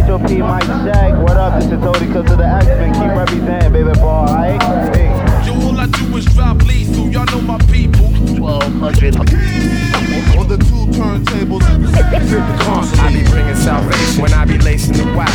HOP, Mike Shaq. What up? This is Odie because of the X-Men. Keep representing, baby boy, alright? Hey. Yo, all I do is drop lethal. Y'all know my people. 1200. On the two turntables. I be bringing salvation when I be lacing the wax.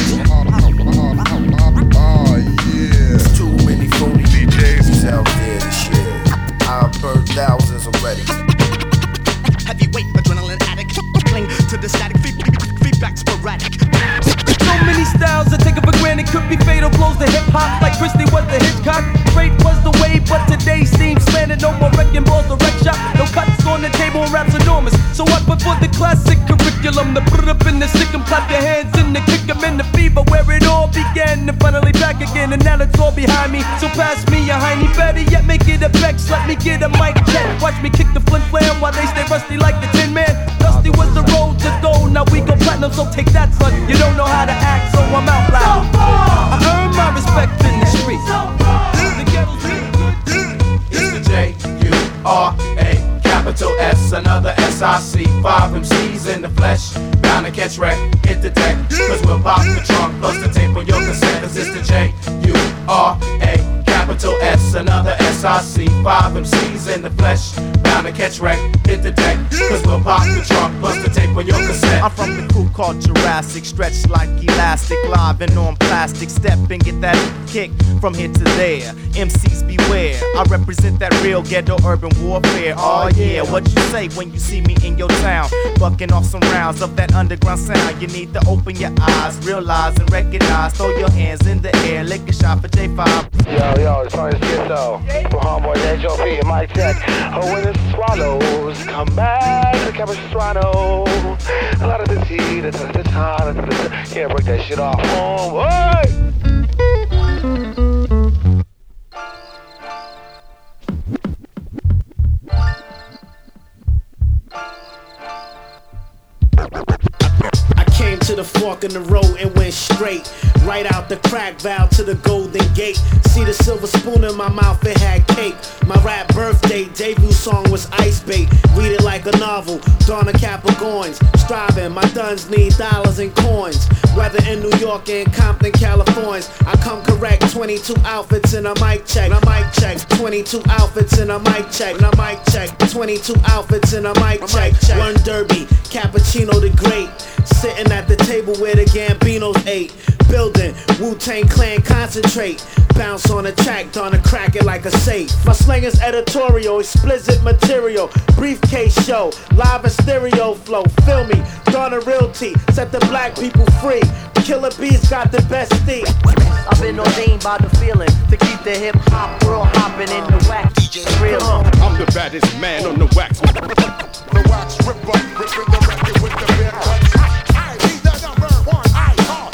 Oh, yeah. Too many phony DJs out there to shit. I've burned thousands already. Heavyweight adrenaline addict, cling to the static feedback sporadic. So many styles I take it for granted could be fatal blows to hip hop like Christie was the Hitchcock. Straight was the way, but today's seems slanted. No more wrecking balls, the wreck shop. No cuts on the table, rap's enormous. So I put for the classic curriculum to put it up in the sick and clap your hands in the kick 'em in the fever where it all began. And finally back again, and now it's all behind me. So pass me a hiney, better yet make it a Bex. Let me get a mic check. Watch me kick the flim flam while they stay rusty like the Tin Man. Dusty was the road to go, now we go platinum, so take that, son. You don't know how to act, so I'm out loud. I earn my respect in the street. The ghetto's really good. It's the J-U-R-A, capital S, another S-I-C. 5 MCs in the flesh, bound to catch wreck, hit the deck. Cause we'll pop the trunk, plus the tape on your cassette. Cause it's the J-U-R-A, capital S, another S-I-C. 5 MCs in the flesh, bound to catch wreck, hit the deck. Cause we'll pop the trunk, plus the tape on your cassette. I'm from the crew called Jurassic, stretched like elastic, live and on plastic. Step and get that kick from here to there. MCs beware, I represent that real ghetto urban warfare. Oh yeah, what you say when you see me in your town? Bucking off some rounds of that underground sound. You need to open your eyes, realize and recognize. Throw your hands in the air, lick a shot for J5. Yo, it's Funny Schizo. From Homeboy HOP and Mike Tech. Oh, when the swallows come back to Capistrano. A lot of the tea, yeah, break that shit off. Homeboy! To the fork in the road and went straight right out the crack valve to the Golden Gate. See the silver spoon in my mouth, it had cake. My rap birthday debut song was Ice Bait. Read it like a novel, Donna Capricorns. Striving, my duns need dollars and coins. Whether in New York and Compton, California, I come correct. 22 outfits and a mic check. And a mic check. 22 outfits and a mic check. And a mic check. 22 outfits and a mic check. One Derby, Cappuccino the Great. Sitting at the table where the Gambinos ate. Building, Wu-Tang Clan concentrate. Bounce on the track, Donna crack it like a safe. My slang is editorial, explicit material. Briefcase show, live and stereo flow. Feel me, Donna Realty, set the black people free. Killer Bees got the best steam. I've been ordained by the feeling to keep the hip hop world hopping in the wax. Real. I'm the baddest man on the wax. The wax ripper, ripping the record with the bare cuts. He's the number one icon.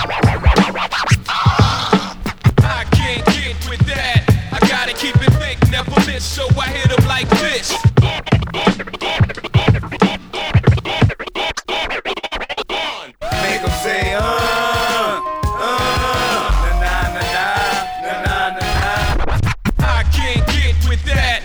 I can't get with that. I gotta keep it thick, never miss, so I hit 'em like this. Make 'em say, na na na na na na na. I can't get with that.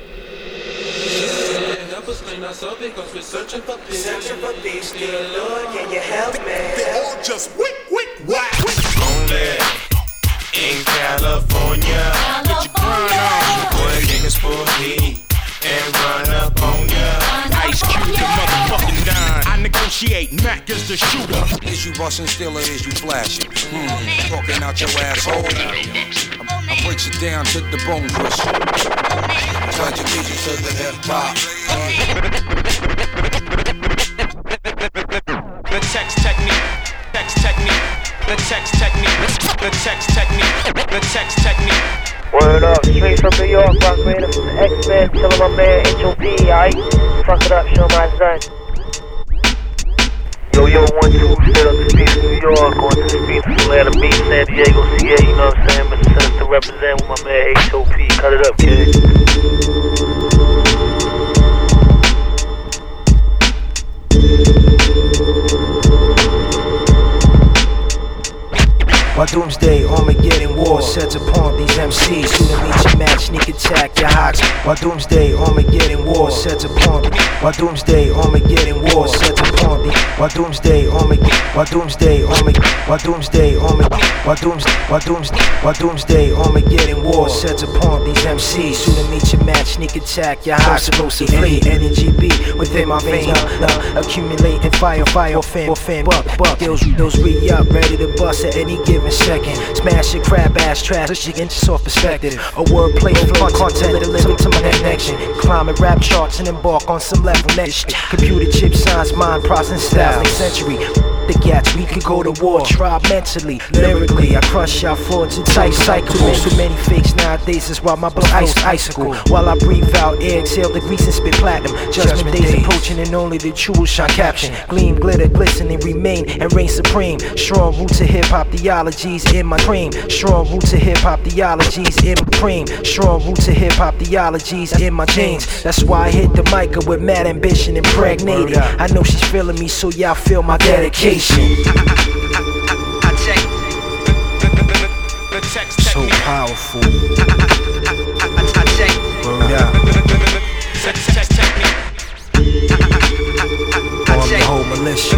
Help us find ourselves because we're searching for peace. Searching for peace, dear Lord, can you help me? They all just wick, whack. Only in California. Get your grind on. Boy, niggas for heat and run up on ya. Ice Cube, the motherfucking dime. I negotiate, Mac is the shooter. Is you bustin' still or is you flashing? Talking out your asshole. I breaks it down to the bone crusher. Pledge allegiance to the hip hop. The text technique, text technique, the text technique, the text technique, the text technique. Word up, straight from New York, rock raider from the X-Men, telling my man HOP, aight? Fuck it up, show my son. Yo, 1-2, straight up to Speed, New York, going to Speed, Atlanta Beach, San Diego, CA, you know what I'm saying? Mr. Sinister represent with my man HOP, cut it up, kid. While doomsday, Armageddon war sets upon these MCs. Who to meet your match, sneak attack your hawks. While doomsday, Armageddon war sets upon me. While doomsday, Armageddon war sets upon me. While doomsday, Armageddon. While doomsday, Armageddon. While doomsday, Armageddon. While doomsday, Armageddon war sets upon these MCs. Who to meet your match, sneak attack your hawks. Explosive fleet, energy beat within my veins. Accumulating fire, fan, buck. Those re-up, ready to bust at any given second. Smash your crab ass trash, push your inches off perspective. A wordplay flow, content delivered to my connection. Climbing rap charts and embark on some level next. Computer chip science, mind processing styles, next century. The gats, we could go to war, try mentally, lyrically. I crush y'all frauds and tight cycles. Too many fakes nowadays is why my blood icicle. While I breathe out air, exhale the grease and spit platinum. Judgment days approaching and only the truth shine caption. Gleam, glitter, glisten and remain and reign supreme. Strong roots of hip-hop theologies in my cream. Strong roots of hip-hop theologies in my cream. Strong roots of hip-hop theologies in my jeans. That's why I hit the mic with mad ambition impregnated. I know she's feeling me, so y'all feel my dedication. So powerful. Word up. On the whole militia.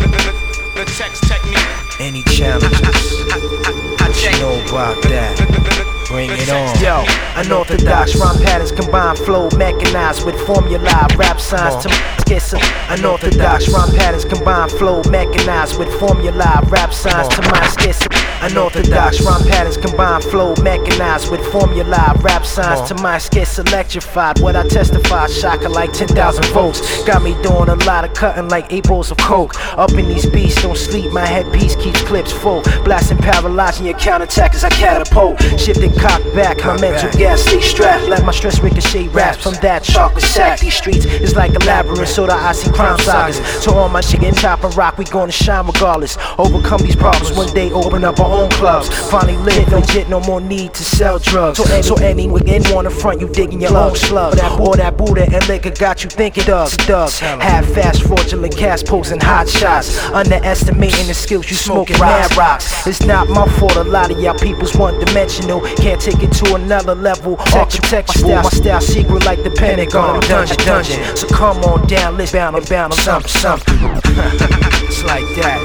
Any challenges? What you know about that? Bring it on. Yo, unorthodox rhyme patterns combine flow, mechanized with formula, rap signs to skits. Unorthodox rhyme patterns combine flow, mechanized with formula, rap signs to my skits. Unorthodox rhyme patterns combine flow, mechanized with formula, rap signs to my skits. Electrified, what I testify, shocking like 10,000 volts. Got me doing a lot of cutting like 8 bowls of coke. Up in these beats, don't sleep, my headpiece keeps clips full. Blasting, paralyzing your counterattack as I catapult. Shifting cock back, my mental gas stay strapped. Let my stress ricochet raps from that chocolate sack. These streets is like a labyrinth, so that I see crime sagas. To all my chicken chop and rock, we gonna shine regardless. Overcome these problems, one day open up our own clubs. Finally live legit, no more need to sell drugs. So any within on the front, you digging your own slug. Or that Buddha and liquor got you thinking thugs. Half-fast fraudulent cast posing hot shots. Underestimating the skills you smoking mad rocks. It's not my fault, a lot of y'all people's one-dimensional. Can't take it to another level. Architectural, my style secret like the Pentagon. Dungeon. So come on down, let's bound on something. It's like that.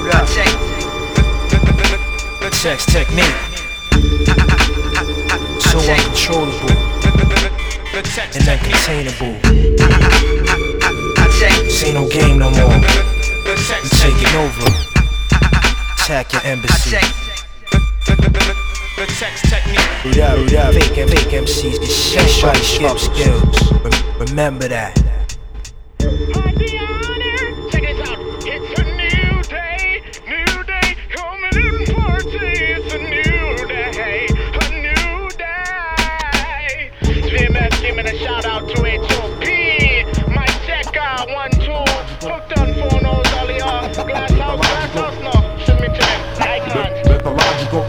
Sex technique. So uncontrollable and uncontainable. This ain't no game no more. We taking over. Attack your embassy. Fake MCs get shit by skills. Remember that. Check this out. It's a new day coming in party. It's a new day. VMS giving a shout out to HOP. My check out 1, 2. Hooked on phonos, all y'all. Glass house, no. Shoot me to them. Icons. Mythological.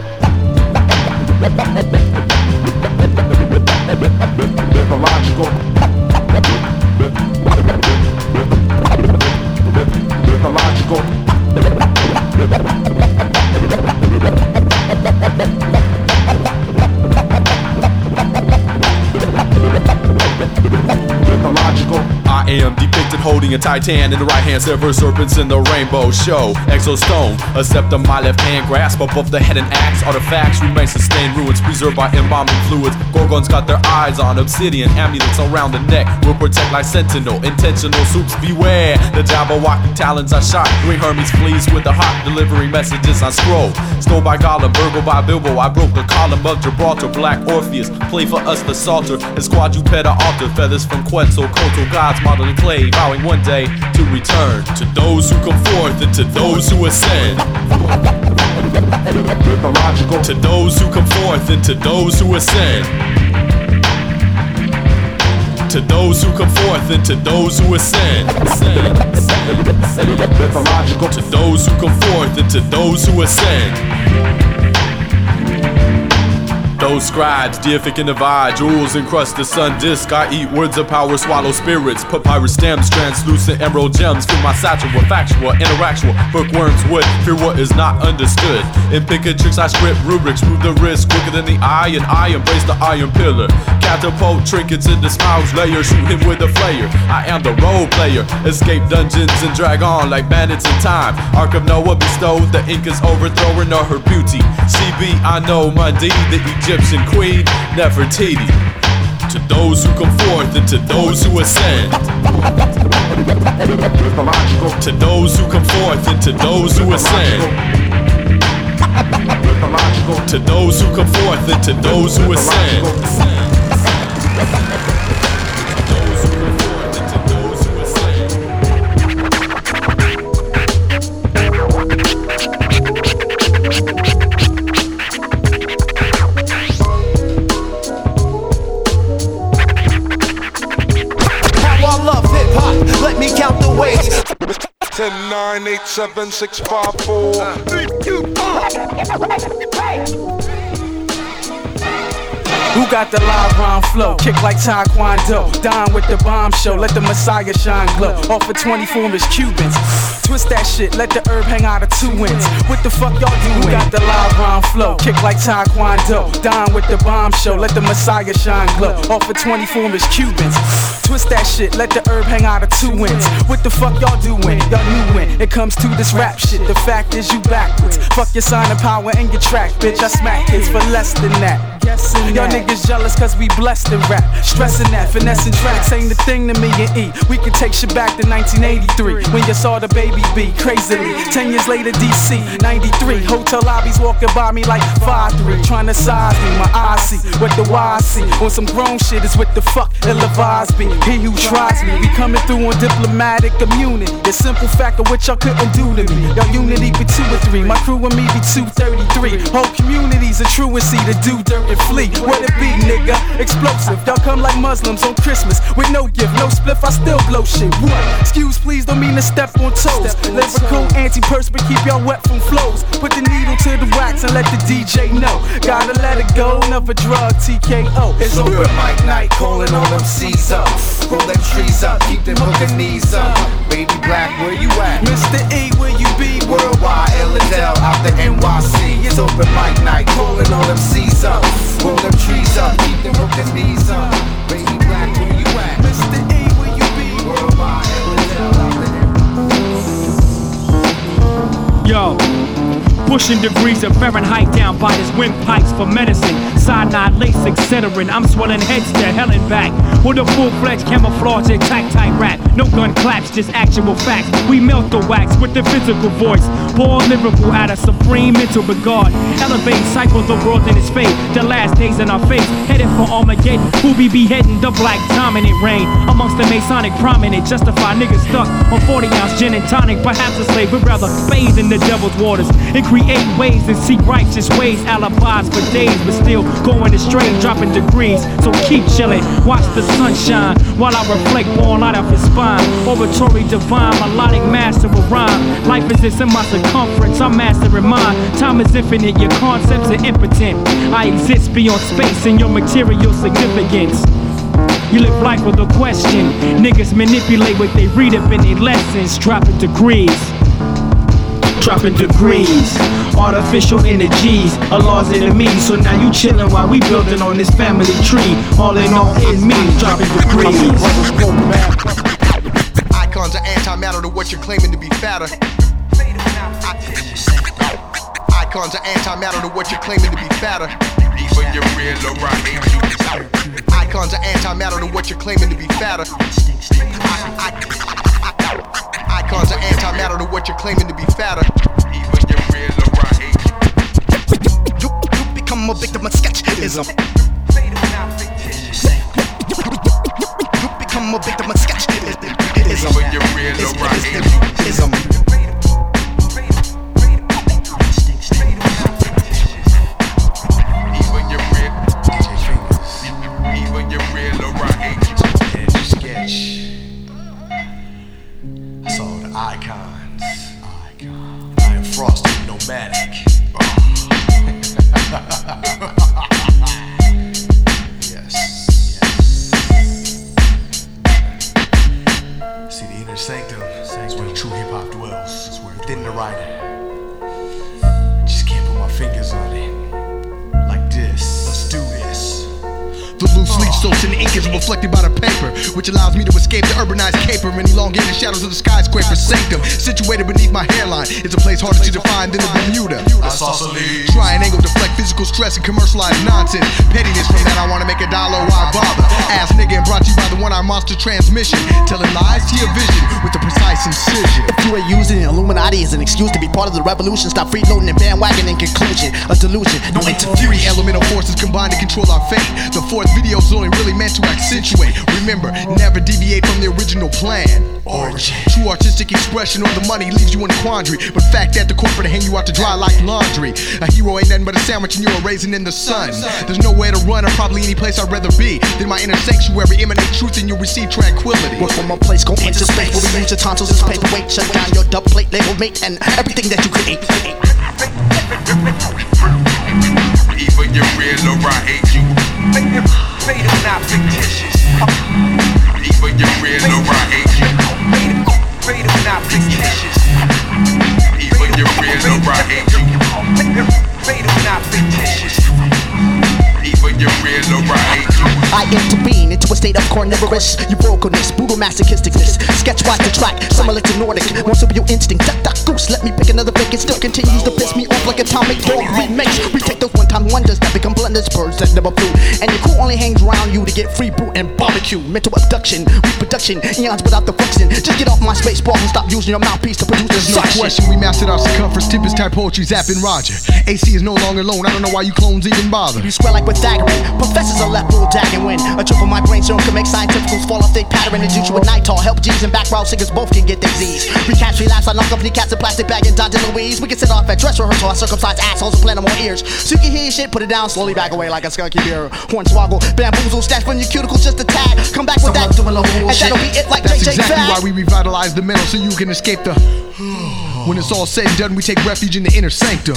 I am depicted holding a titan in the right hand, several serpents in the rainbow show. Exostone, a scepter my left hand grasp above the head and axe. Artifacts remain sustained, ruins preserved by embalming fluids. Gorgons got their eyes on obsidian, amulets around the neck will protect like sentinel. Intentional soups beware, the Jabberwocky talons are shot. Green Hermes flees with the hot, delivering messages on scroll. Stole by Gollum, Virgo by Bilbo, I broke the column of Gibraltar. Black Orpheus, play for us the Psalter, and quadruped altar. Feathers from Quetzalcoatl, gods modeled in clay, vowing one day to return. To those who come forth and to those who ascend. To those who come forth and to those who ascend. To those who come forth and to those who ascend. To those who come forth and to those who ascend. those scribes, deific in the vibe, jewels encrust the sun disk. I eat words of power, swallow spirits, papyrus stems, translucent emerald gems. Fill my satchel with factual, interactual, bookworms would fear what is not understood. In picket tricks I script rubrics, move the wrist quicker than the eye, and I embrace the iron pillar. Catapult trinkets in the smiles layer, shoot him with a flare. I am the role player, escape dungeons and drag on like bandits in time. Ark of Noah bestowed the Incas overthrowing all her beauty. CB, I know Mundi, the Egyptian queen, Nefertiti. To those who come forth and to those who ascend. To those who come forth and to those who ascend. To those who come forth and to those who ascend. Let me count the ways. 10, 9, 8, 7, 6, 5, 4. Who got the live rhyme flow? Kick like Taekwondo. Dine with the bomb show. Let the Messiah shine glow. Off for 24 Miss Cubans. Twist that shit. Let the herb hang out of 2 inches. What the fuck y'all doing? Who got the live rhyme flow? Kick like Taekwondo. Dine with the bomb show. Let the Messiah shine glow. Off for 24 Miss Cubans. Twist that shit. Let the herb hang out of 2 inches. What the fuck y'all doing? Y'all knew when it comes to this rap shit. The fact is you backwards. Fuck your sign of power and your track, bitch. I smack kids for less than that. Y'all niggas jealous cause we blessed in rap. Stressing that, finessing tracks ain't the thing to me and E. We can take shit back to 1983 when you saw the baby B crazily. 10 years later, DC, 93. Hotel lobbies walking by me like 5'3", trying to size me. My eyes see what the wise see. On some grown shit is what the fuck ill-advised be. He who tries me, we coming through on diplomatic immunity. The simple fact of what y'all couldn't do to me. Y'all unity be 2 or 3, my crew and me be 233. Whole communities a truancy to do dirt and flee. What it be, nigga? Explosive. Y'all come like Muslims on Christmas with no gift, no spliff. I still blow shit. What? Excuse please, don't mean to step on toes. Lyrical anti-perspirant, keep y'all wet from flows. Put the needle to the wax and let the DJ know. Gotta let it go, never drug TKO. It's open mic night, calling all them C's up. Roll them trees up, keep them hooking knees up. Baby Black, where you at? Mr. E, where you be? Worldwide, L&L, out the NYC. It's open mic night, calling all them C's up. Roll them trees up, keep them hooking knees up. Baby Black, where you at? Mr. E, where you be? Worldwide, L&L, out the Yo, pushing degrees of Fahrenheit down by his windpipes for medicine. Cyanide, lace, etc. I'm swelling heads to hell and back. With a full-fledged camouflage and tight rap. No gun claps, just actual facts. We melt the wax with the physical voice. Pour lyrical out of supreme mental regard. Elevate, cycle the world in its fate. The last days in our face, headed for Armageddon. Who be beheading the black dominant reign. Amongst the Masonic prominent, justify niggas stuck on 40-ounce gin and tonic. Perhaps a slave would rather bathe in the devil's waters and create ways and seek righteous ways. Alibis for days, but still going astray, dropping degrees. So keep chilling, watch the sunshine while I reflect born out of his spine. Oratory divine, melodic master of rhyme. Life is this in my circumference, I'm mastering mine. Time is infinite, your concepts are impotent. I exist beyond space and your material significance. You live life with a question. Niggas manipulate what they read up in their lessons, dropping degrees. Dropping degrees, artificial energies, Allah's enemies. So now you chillin' while we building on this family tree. All in all in me, dropping degrees. Icons are antimatter to what you're claiming to be fatter. Icons are antimatter to what you're claiming to be fatter. Even your real alright. Icons are antimatter to what you're claiming to be fatter. Icons are antimatter to what you're claiming to be fatter. Even your real alright. You become a victim of sketchism. You become a victim of sketchism. Even your real alright. Icons. I am Frosty Nomadic. soaks in the ink is reflected by the paper, which allows me to escape the urbanized caper and elongate the shadows of the skyscraper sanctum. Situated beneath my hairline, it's a place harder to define than the Bermuda Triangle. Deflect physical stress and commercialized nonsense. Pettiness from that I wanna make $1, why bother? Ass nigga, and brought to you by the one-eye monster transmission, telling lies to your vision with a precise incision. If you are using Illuminati as an excuse to be part of the revolution, stop freeloading and bandwagon in conclusion. A delusion, no interference. 3 elemental forces combined to control our fate. The 4th video is only really meant to accentuate. Remember, never deviate from the original plan. Origin. True artistic expression or the money leaves you in a quandary, but fact that the corporate hang you out to dry like laundry. A hero ain't nothing but a sandwich and you're a raisin in the sun. There's nowhere to run or probably any place I'd rather be than my inner sanctuary. Emanate truth and you'll receive tranquility. Work from a place, go into space where we use your tonsils as paperweight. Shut down your dub plate, label mate, and everything that you create. Either you're real or I hate you. Fate is not fictitious. Either you're real or I hate you. Fate is not fictitious. Either you're real or I hate you. Fate is not fictitious. Either you're real or I hate you. I intervene into a state of carnivorous euphoricalness, brutal masochisticness. Sketch watch the track, similar to Nordic. Marsupial instinct, duck goose. Let me pick another pick. It still continues to piss me off like atomic dog remix. We take those one-time wonders that become blunders, birds that never flew. And your crew only hangs around you to get free brew and barbecue. Mental abduction, reproduction, eons without the function. Just get off my space bar and stop using your mouthpiece to produce this no question. We mastered our circumference, Tempest type poetry, zapping Roger. AC is no longer alone. I don't know why you clones even bother. You swear like Pythagorean. Professors are left rule dagging when a trick on my brain serum can make scientificals fall off their pattern. Induce you with Nital, help G's and back row singers both can get their Z's. Recatch, relapse, I knock off cats in plastic bag and Dodge and Louise. We can sit off at dress rehearsal, I circumcise assholes and plant them on ears. So you can hear your shit, put it down, slowly back away like a skunky beer. Hornswoggle, bamboozle, stash from your cuticles just a tag. Come back with that, and that'll be it like That's JJ exactly Fad. why we revitalize the mental so you can escape the when it's all said and done, we take refuge in the inner sanctum.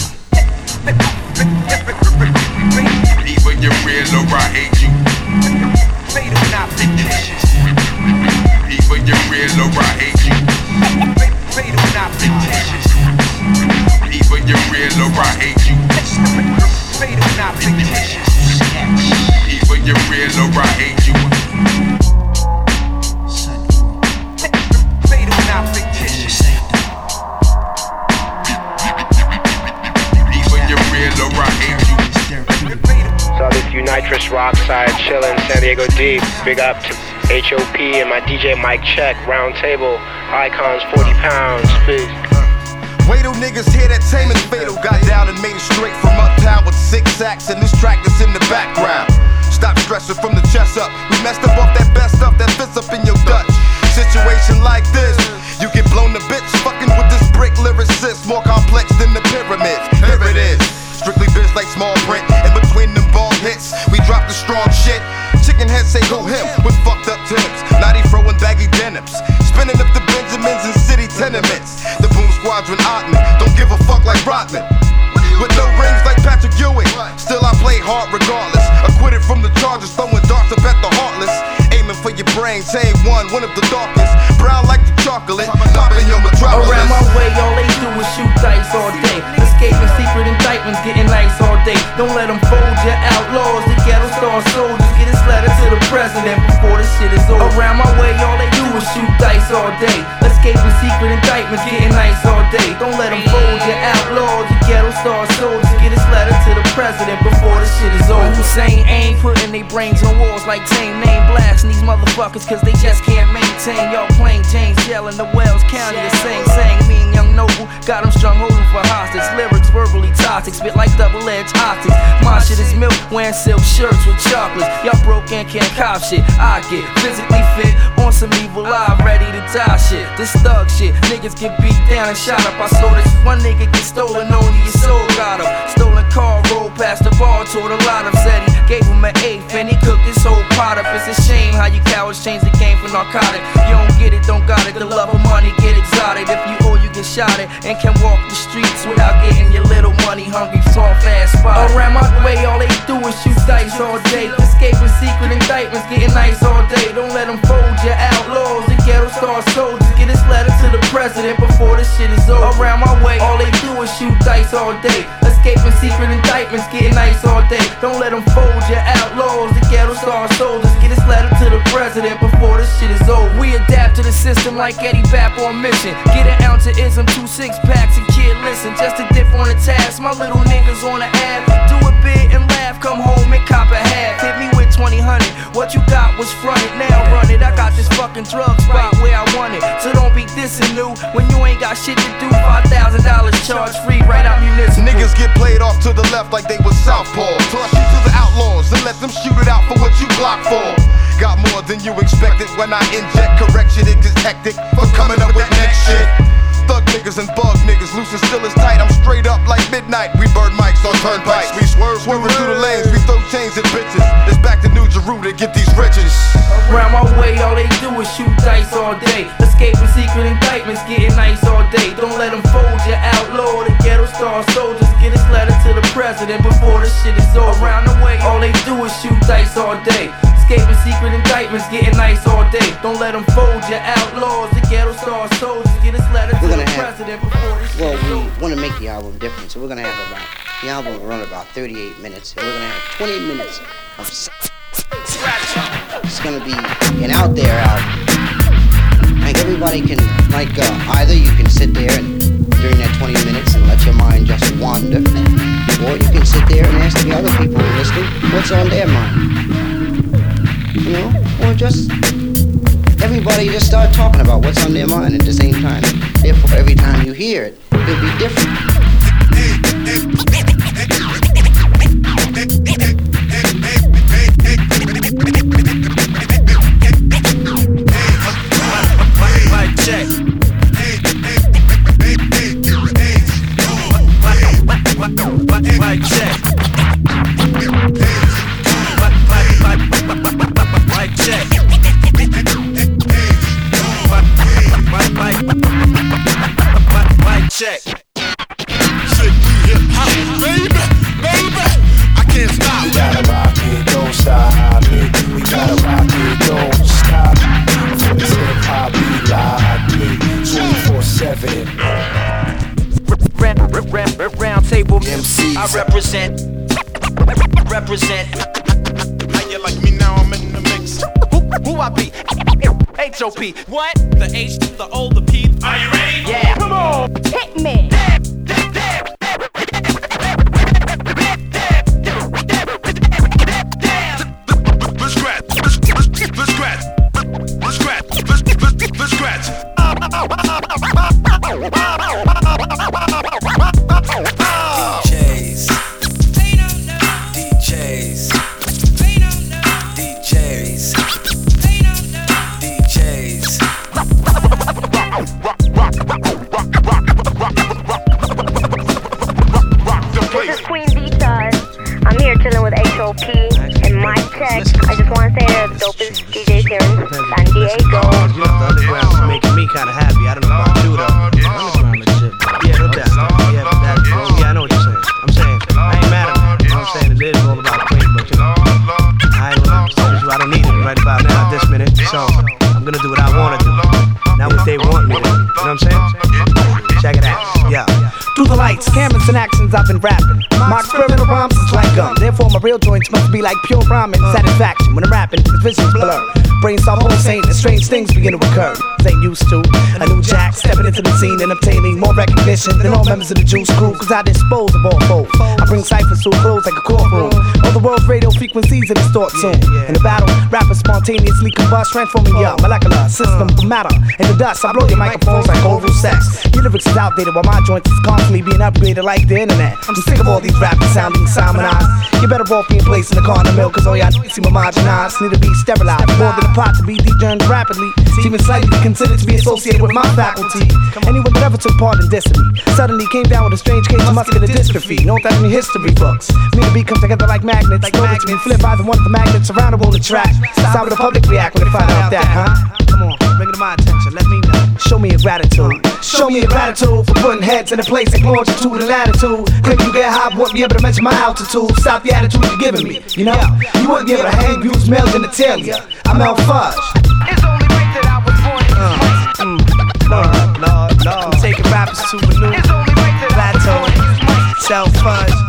Either you're real or I hate you. Fate is not fictitious. Either you're real or I hate you. Fate is not fictitious. Either you're real or I hate you. Fate is not fictitious. Either you're real or I hate you. Fate is not fictitious. Either you're real or I hate you. Solid Unitrous Rockside, chillin', San Diego Deep. Big up to HOP and my DJ Mike Check, Round Table, Icons 40 pounds, peace. Wait till niggas hear that Tame is Fatal. Got down and made it straight from uptown with 6 sacks and this track that's in the background. Stop stressing from the chest up. We messed up off that best stuff that fits up in your Dutch. Situation like this, you get blown to bits. Fucking with this brick lyricist, more complex than the pyramids. Here it is. Strictly biz like small print. In between them ball hits, we drop the strong shit. Chicken head say who him with fucked up tips. Now he throwing baggy denims. Spinning up the Benjamins in city tenements. The Boom Squadron Ottman, don't give a fuck like Rodman. With no rings like Patrick Ewing, still I play hard regardless. Acquitted from the charges, throwing darts up at the heartless. Aiming for your brain, saying one of the darkest. Brown like the chocolate, popping your metropolis. Around my way, all they do is shoot dice all day. Escaping secret indictments, getting nice all day. Don't let them fold your outlaws. The ghetto star soldiers get his letter to the president before the shit is over. Around my way, all they do is shoot dice all day. Escaping secret indictments, getting nice all day. Don't let them fold your outlaws. The ghetto star soldiers get his letter to the president before the shit is over. Hussein ain't putting their brains on walls like tame name blasting these motherfuckers cause they just can't maintain. Y'all playing James yelling the Wells County is saying me and Young Noble got them strung holding for hostage. Lyrics verbally toxic, spit like double-edged optics. My shit is milk, wearing silk shirts with chocolates. Y'all broke and can't cop shit. I get physically fit on some evil live, ready to die shit. This thug shit, niggas get beat down and shot up. I saw this one nigga get stolen, only his soul got him. Stolen car, rolled past the bar, told a lot of said he gave him an eighth and he cooked this whole pot up. It's a shame how you cowards change the game for narcotic. You don't get it, don't got it. The love of money get exotic. If you owe, you get shot at and can walk the streets without getting your little money hungry, tall, fast spot. Around my way, all they do is shoot dice all day. Escaping secret indictments, getting nice all day. Don't let them fold your outlaws. The ghetto star soldiers get his letter to the president before the shit is over. Around my way, all they do is shoot dice all day. Escaping secret indictments, getting nice all day. Don't let them fold your outlaws. The ghetto star soldiers, get this letter to the president before this shit is over. We adapt to the system like Eddie Bap on mission. Get an ounce of ism, 2 6-packs, and kid listen. Just to dip on the task, my little niggas on the app. Do it big and laugh, come home and cop a half. Hit me with 2000, what you got was fronted, now run it. I got this fucking drug spot where I want it. So don't be dissing new when you ain't got shit to do. $5,000 charge free, right out municipal. Niggas get played off to the left like they was southpaw. Toss you to the outlaws and let them shoot it out for what you block for. Got more than you expected when I inject correction. It gets hectic for coming up with next shit. Thug niggas and bug niggas, loose and still as tight. I'm straight up like midnight. We burn mics on turnpikes. We swerving through the lanes. We throw chains at bitches. It's back to New Jeru to get these riches. Around my way, all they do is shoot dice all day. Escaping secret indictments, getting nice all day. Don't let them fold your outlaw. The ghetto star soldiers, get this letter to the president before this shit is over. Around the way, all they do is shoot dice all day. Escaping secret indictments, getting nice all day. Don't let them fold your outlaws. The ghetto star soldiers, get this letter to the president before this shit is over. Well, we want to make the album different, so we're gonna have about, the album will run about 38 minutes, and we're gonna have 20 minutes of it's gonna be an out there album. Like everybody can, like either you can sit there and during that 20 minutes and let your mind just wander, or you can sit there and ask the other people listening what's on their mind. You know, or just everybody just start talking about what's on their mind at the same time. Therefore, every time you hear it, it'll be different. Mic check. Mic check. Mic check. Mic check. Sick hip hop, baby, baby. I can't stop. We gotta rock it, don't stop it. We gotta rock it, don't stop. For this hip hop, we live it 24/7. Round table MCs. I represent. How you like me now? I'm in the mix. Who I be? H.O.P. What? The H, the O, the P. Are you ready? Yeah. Come on. Hit me. Let's scratch. This is Queen V-Stars. I'm here chilling with H.O.P. and Mic Check. I just want to say they're the dopest DJs here in San Diego. The underground's making me kind of happy. I don't know about you though. Underground legit. Yeah, no doubt. Yeah, I know what you're saying. I'm saying I ain't mad at it. You know what I'm saying? It is all about Queen, but you know, I don't need it right about now at this minute. So I'm gonna do what I wanna do, not what they want me to do. You know what I'm saying? Check it out. Yeah. Through the lights, cameras and actions, I've been rapping. My experimental rhymes is like gum. Therefore, my real joints must be like pure rhyming satisfaction. When I'm rapping, the vision's blur. Brains start pulsating and strange things begin to occur. Ain't used to a new jack stepping into the scene and obtaining more recognition than all members of the Juice Crew. Cause I dispose of all foes. I bring ciphers to a close like a courtroom. All the world's radio frequencies are distort tune. In the battle, rappers spontaneously combust, transforming your molecular system from matter into dust. I blow your microphones like oral sex. Your lyrics is outdated while my joints is constantly being upgraded like the internet. I'm sick of all these rappers sounding Simonized. You're better off being placed in the corner mill, cause all y'all seem homogenized. Need to be sterilized. More than a pot to be degenerated rapidly. It's even slightly considered to be associated with my faculty. Anyone that ever took part in dissing me suddenly came down with a strange case of muscular dystrophy. Note that in your history books. Me and the beat come together like magnets. Notice we flip either one of the magnets around the roller track. That's how the public react when they find out that, huh? Come on, bring it to my attention, let me know. Show me your gratitude. Show me your gratitude for putting heads in a place like longitude and latitude. Claim you get high, won't be able to measure my altitude. Stop the attitude you're giving me, you know? You wouldn't be able to hang views, male genitalia. I'm Al Fudge. It's only right that I was born in this Lord. I'm taking rappers to a new plateau. Self-fudge.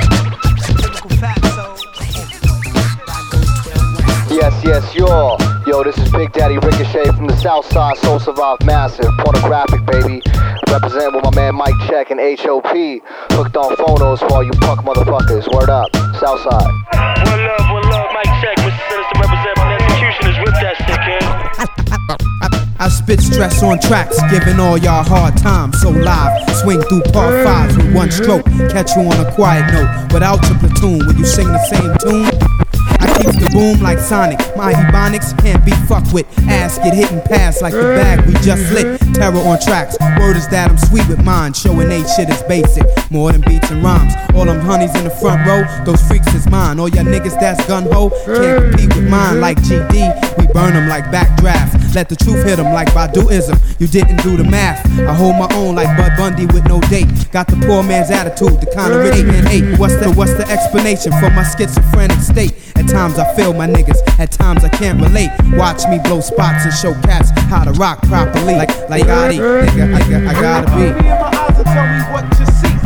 yes, y'all. Yo, this is Big Daddy Ricochet from the South Side, Soul Survive Massive, pornographic, baby. Representing with my man Mike Check and HOP. Hooked on phonos for all you punk motherfuckers. Word up, South Side. One love, Mike Check, Mr. Sinister representing from the executioners. Rip that shit, kid. I spit stress on tracks, giving all y'all hard time. So live, swing through part 5s with one stroke. Catch you on a quiet note, without your platoon. When you sing the same tune, I keep the boom like Sonic. My ebonics can't be fucked with. Ass get hit and pass like the bag we just lit. Terror on tracks. Word is that I'm sweet with mine. Showing they shit is basic. More than beats and rhymes. All them honeys in the front row, those freaks is mine. All y'all niggas that's gun-ho can't compete with mine like GD. We burn them like backdraft. Let the truth hit them like Baduism. You didn't do the math. I hold my own like Bud Bundy with no date. Got the poor man's attitude, the kind of rich and hate. What's the explanation for my schizophrenic state? At times I feel my niggas, at times I can't relate. Watch me blow spots and show cats how to rock properly. Like Gotti, nigga, I gotta be. Look me in my eyes and tell me what you see.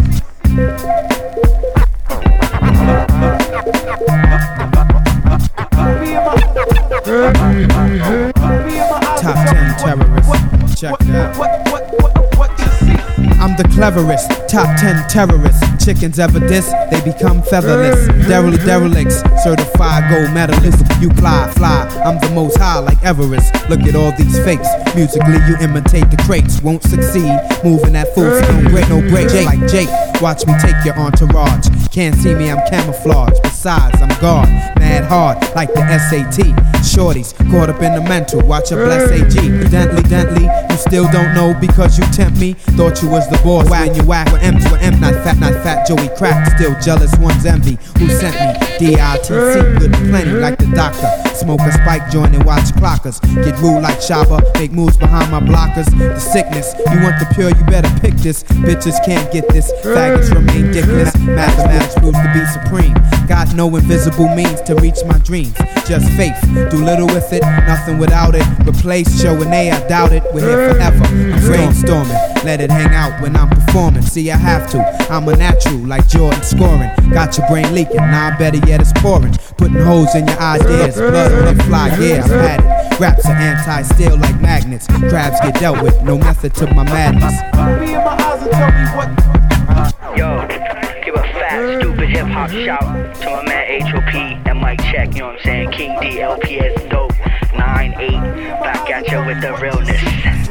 Top 10 terrorists, check that. What you see? I'm the cleverest, top 10 terrorists. Chickens ever diss, they become featherless. Derelicts, certified gold medalists. You fly, I'm the most high like Everest. Look at all these fakes. Musically, you imitate the crates. Won't succeed, moving at full speed. No break, Jake like Jake. Watch me take your entourage. Can't see me, I'm camouflage. Besides, I'm guard, mad hard like the SAT. Shorties caught up in the mental. Watch a bless AG. Evidently, you still don't know because you tempt me. Thought you was the boss when you whack with M, not fat Joey Crack. Still jealous one's envy. Who sent me? DITC, good plenty like the doctor. Smoke a spike joint and watch clockers. Get rude like Shabba, make moves behind my blockers. The sickness, you want the pure, you better pick this. Bitches can't get this, faggots remain dickless. Mathematics proves to be supreme. Got no invisible means to reach my dreams. Just faith, do little with it, nothing without it. Replace show and I doubt it. We're here forever. I'm brainstorming, let it hang out when I'm performing. See, I have to, I'm a natural like Jordan scoring. Got your brain leaking, now better yet it's pouring. Putting holes in your ideas, blood on that fly, yeah, I've had it. Raps are anti-steel like magnets. Crabs get dealt with, no method to my madness. Look me in my eyes and tell me what. Yo, give a fat, stupid hip-hop shout to my man HOP and Mike Check, you know what I'm saying? King D, LPS Dope, 9-8, back at you with the realness.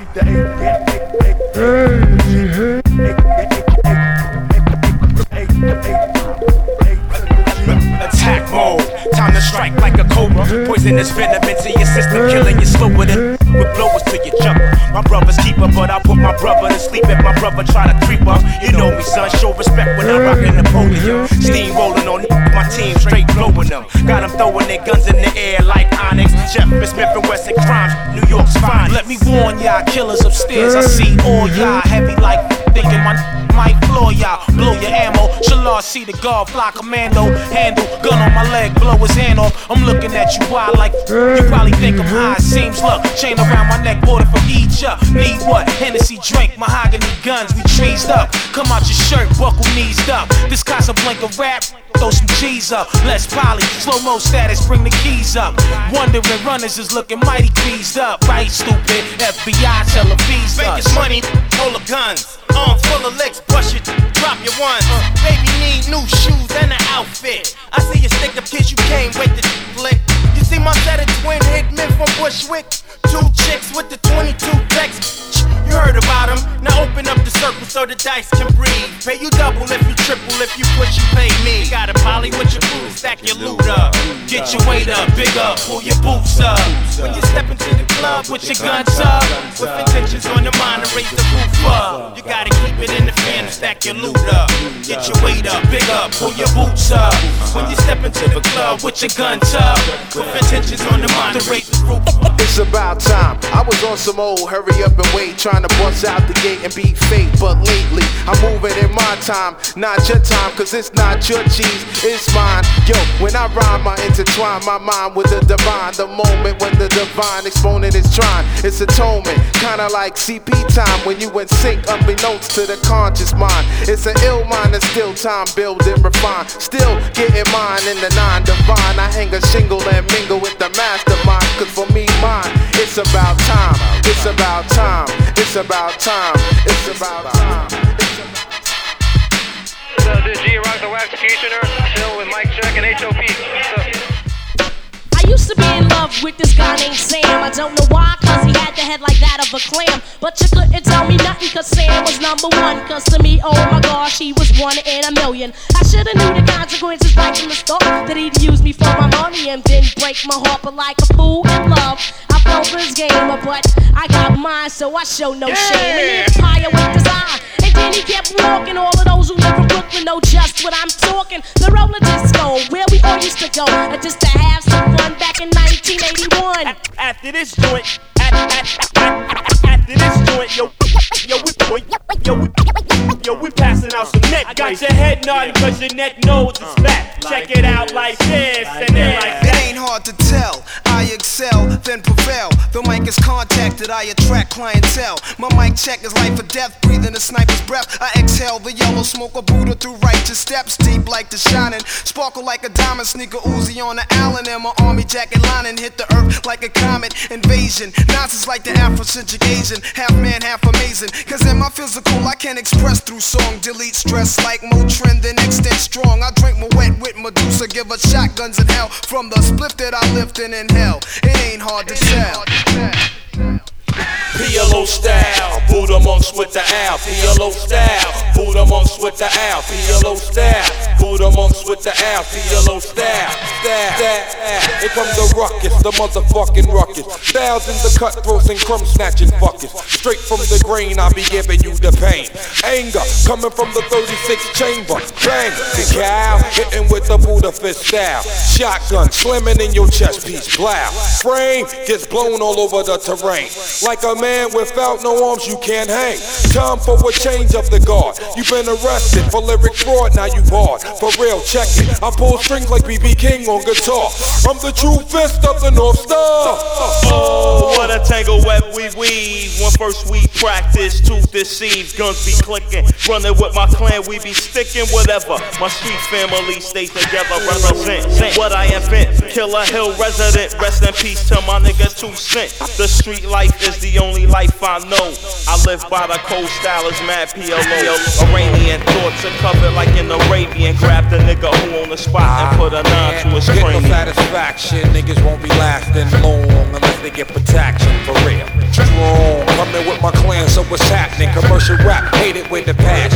Attack mode, time to strike like a cobra. Poisonous venom into your system, killing you slower than with blowers to your jumper. My brother's keeper, but I put my brother to sleep if my brother try to creep up. You know me, son, show respect when I'm rocking Napoleon. Steam rolling on my team, straight blowing them. Got them throwing their guns in the air like Onyx. Jeff Smith and Wesson Crimes, New York's finest. Let me warn y'all, killers upstairs. I see all y'all heavy like thinking my might floor y'all. Blow your ammo. Shalar see the guard fly commando. Handle, gun on my leg, blow his hand off. I'm looking at you wild like you probably think I'm high. Seems luck, chain around my neck, order from each up. Need what? Hennessy drink, mahogany guns, we trees up. Come out your shirt, buckle knees up. This Casablanca rap, throw some cheese up. Less poly, slow-mo status, bring the keys up. Wondering runners is looking mighty greased up. Right, stupid, FBI tell the fees Fake us. is money, full of guns. Arms full of licks, brush it, drop your ones. Baby need new shoes and an outfit. I see you stick up kids, you can't wait to flick. You see my set of twin hitmen from Bushwick. 2 chicks with the 22 text. You heard about them, now open up the circle so the dice can breathe. Pay you double if you triple, if you push you pay me. You got a poly with your crew, stack your loot up. Get your weight up, big up, pull your boots up. When you step into the club with your guns up, with intentions on your mind to raise the roof up. You gotta keep it in the fan and stack your loot up. Get your weight up, big up, pull your boots up. When you step into the club with your guns up, with intentions on your mind to raise the roof up. It's about time. I was on some old hurry up and wait, trying to bust out the gate and beat fate. But lately, I'm moving in my time, not not your time, cause it's not your cheese, it's mine. Yo, when I rhyme, I intertwine my mind with the divine. The moment when the divine exponent is trying, it's atonement, kinda like CP time when you in sync, unbeknownst to the conscious mind. It's an ill mind that's still time, build and refine. Still getting mine in the nine divine. I hang a shingle and mingle with the mastermind, cause for me, mine, it's about time, it's about time, it's about time, it's about time. This is G Rock the Waxecutioner, still with Mike Check and HOP. I used to be in love with this guy named Sam. I don't know why, cause he had the head like that of a clam. But you couldn't tell me nothing, cause Sam was number one. Cause to me, oh my gosh, he was 1 in a million. I should've knew the consequences right from the start, that he'd use me for my money and then break my heart. But like a fool in love, I fell for his game. But I got mine, so I show no shame. And it's higher with design. And then he kept walking. All of those who live in Brooklyn know just what I'm talking. The roller disco, where we all used to go, just to have some fun back in 1981. After this joint, after this joint, we passing out some neck. I got your head nodding cause your neck nose is fat. Check it out like this and then like that. It ain't hard to tell, I excel, then prevail. The mic is contacted, I attract clientele. My mic check is life or death, breathing a sniper's breath. I exhale the yellow smoke of Buddha through righteous steps. Deep like the shining, sparkle like a diamond. Sneaker Uzi on the Allen and my army jacket lining. Hit the earth like a comet invasion. Nonsense like the Afrocentric Asian. Half man, half amazing. Cause in my physical I can express through song. Delete stress like Motrin, then extend strong. I drink my wet with Medusa, give us shotguns in hell. From the split that I lift and inhale, it ain't hard to tell. PLO style, Buddha monks with the owl. PLO style, Buddha monks with the owl. PLO style, Buddha monks with the owl. PLO style, here comes the ruckus, the motherfucking ruckus. Thousands of cutthroats and crumb snatching fuckers. Straight from the grain, I be giving you the pain. Anger coming from the 36 chamber. Bang, the cow hitting with the Buddha fist style. Shotgun slamming in your chest piece. Blow. Frame gets blown all over the terrain. Like a man without no arms, you can't hang. Time for a change of the guard. You've been arrested for lyric fraud, now you barred. For real, check it. I pull strings like BB King on guitar. I'm the true fist of the North Star. Oh, what a tangle web we weave. When first we practice to deceive. Guns be clicking, running with my clan, we be sticking. Whatever, my street family stay together. Represent what I invent. Killer Hill resident, rest in peace to my niggas 2 cent. The street life is the only life I know. I live by the cold stylers, mad PLO. Iranian thoughts are covered like an Arabian. Grab the nigga who on the spot and put a 9 to his cranium. Get no satisfaction, niggas won't be lasting long unless they get protection for real. Strong, coming with my clan, so what's happening? Commercial rap, hate it with the passion.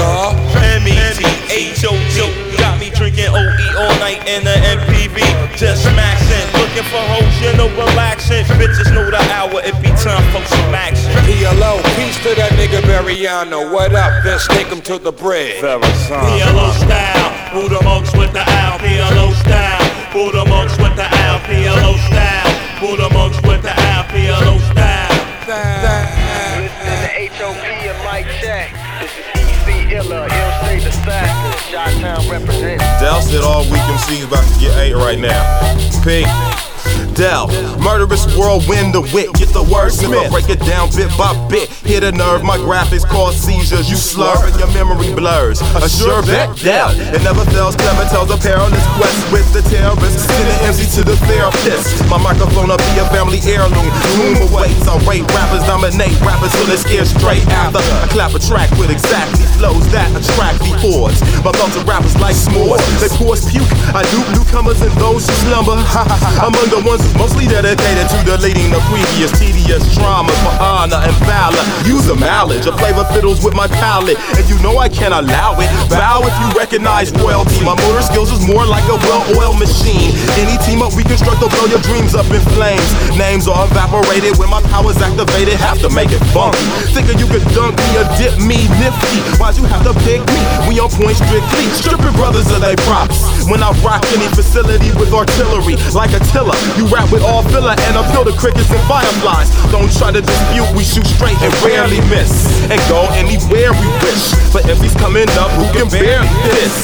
METHOT, got me drinking OE all night in the MPV. Just maxing, looking for hoes, you know, relaxing. Bitches know the hour, it be time for some action. PLO, peace to that nigga Mariano. What up, bitch? Take him to the bridge. PLO style, Buddha monks with the owl. PLO style, Buddha monks with the owl. PLO style, Buddha monks with the owl. PLO style. Listen to HOP and Mike Check. This is EC Illa, Ill State the Fastest. Chi-Town represents. Del said all weak MC's about to get 8 right now. Pink. Del, murderous whirlwind, the wit, get the wordsmith, break it down bit by bit, hit a nerve, my graphics cause seizures, you slur and your memory blurs, a sure bet, Del, it never fails, clever tells a perilous quest with the terrorists, send an MC to the therapist, my microphone will be a family heirloom, room awaits, I'll rate rappers, dominate rappers till they're scared straight after, I clap a track with exactly flows that attract the hordes, my thoughts of rappers like s'mores, they force puke, I dupe newcomers and those who slumber, among the ones mostly dedicated to deleting the previous tedious dramas for honor and valor. Use a mileage, a flavor fiddles with my palate, and you know I can't allow it. Bow if you recognize royalty. My motor skills is more like a well-oiled machine. Any team up we construct will blow your dreams up in flames. Names are evaporated when my power's activated. Have to make it funky. Thinking you could dunk me or dip me nifty. Why'd you have to pick me? We on point strictly. Stripping brothers of they props. When I rock any facility with artillery, like a tiller, you rap with all filler and appeal to crickets and fireflies. Don't try to dispute, we shoot straight and rarely miss. And go anywhere we wish. But if he's coming up, who can bear this?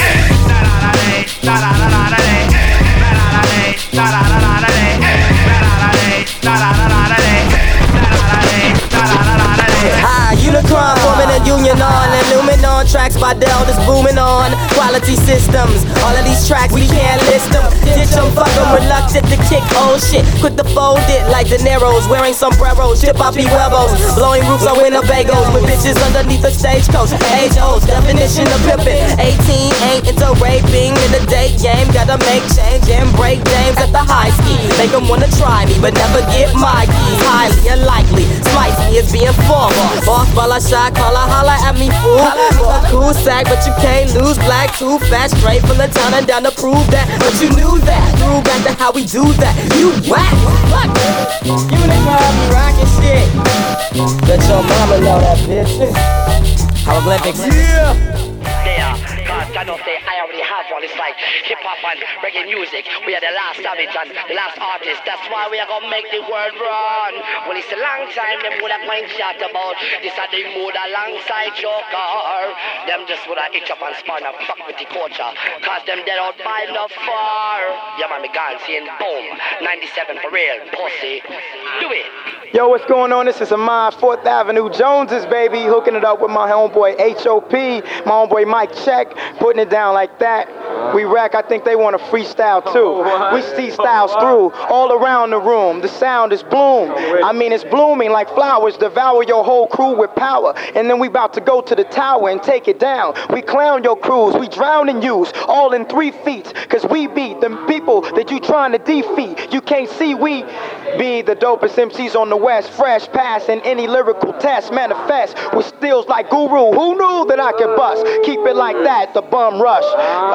Unicron forming a union on and Luminon tracks by Dell that's booming on quality systems. All of these tracks we can't list them. Ditch them, fuck them, reluctant to kick old shit. Quick to fold it like De Niro's wearing sombreros, chip off huevos, blowing roofs on Winnebagos with bitches underneath the stagecoach. H.O.'s definition of pimpin'. 18 ain't into raping in the date game. Gotta make change and break games at the high ski. Make them wanna try me but never get my keys. Highly unlikely, spicy is being formal. Boss ball a shot, call a holla at me, fool. Cool sack, but you can't lose. Black, too fat, straight from the town and down to prove that. But you knew that, threw back to how we do that. You whack, fuck. Unicron be rockin' shit. Let your mama know that, bitch. Hieroglyphics. Yeah. I don't say I already have one. It's like hip-hop and reggae music. We are the last savage and the last artist. That's why we are gonna make the world run. Well, it's a long time them would have going chat about this are the mood alongside Joker. Them just would have itch up and spawn and fuck with the culture. Cause them dead out by no far. Yeah, man, me gone seeing boom. 97 for real, pussy. Do it. Yo, what's going on? This is Ahmad, 4th Avenue Joneses, baby. Hooking it up with my homeboy H.O.P., my homeboy Mike Check, putting it down like that. We rack, I think they want to freestyle too. We see styles through, all around the room. The sound is bloom. I mean, it's blooming like flowers, devour your whole crew with power. And then we about to go to the tower and take it down. We clown your crews, we drown in yous, all in 3 feet. Cause we beat them people that you trying to defeat. You can't see we be the dopest MCs on the West. Fresh, passing any lyrical test. Manifest with skills like Guru. Who knew that I could bust? Keep it like that, the bum rush.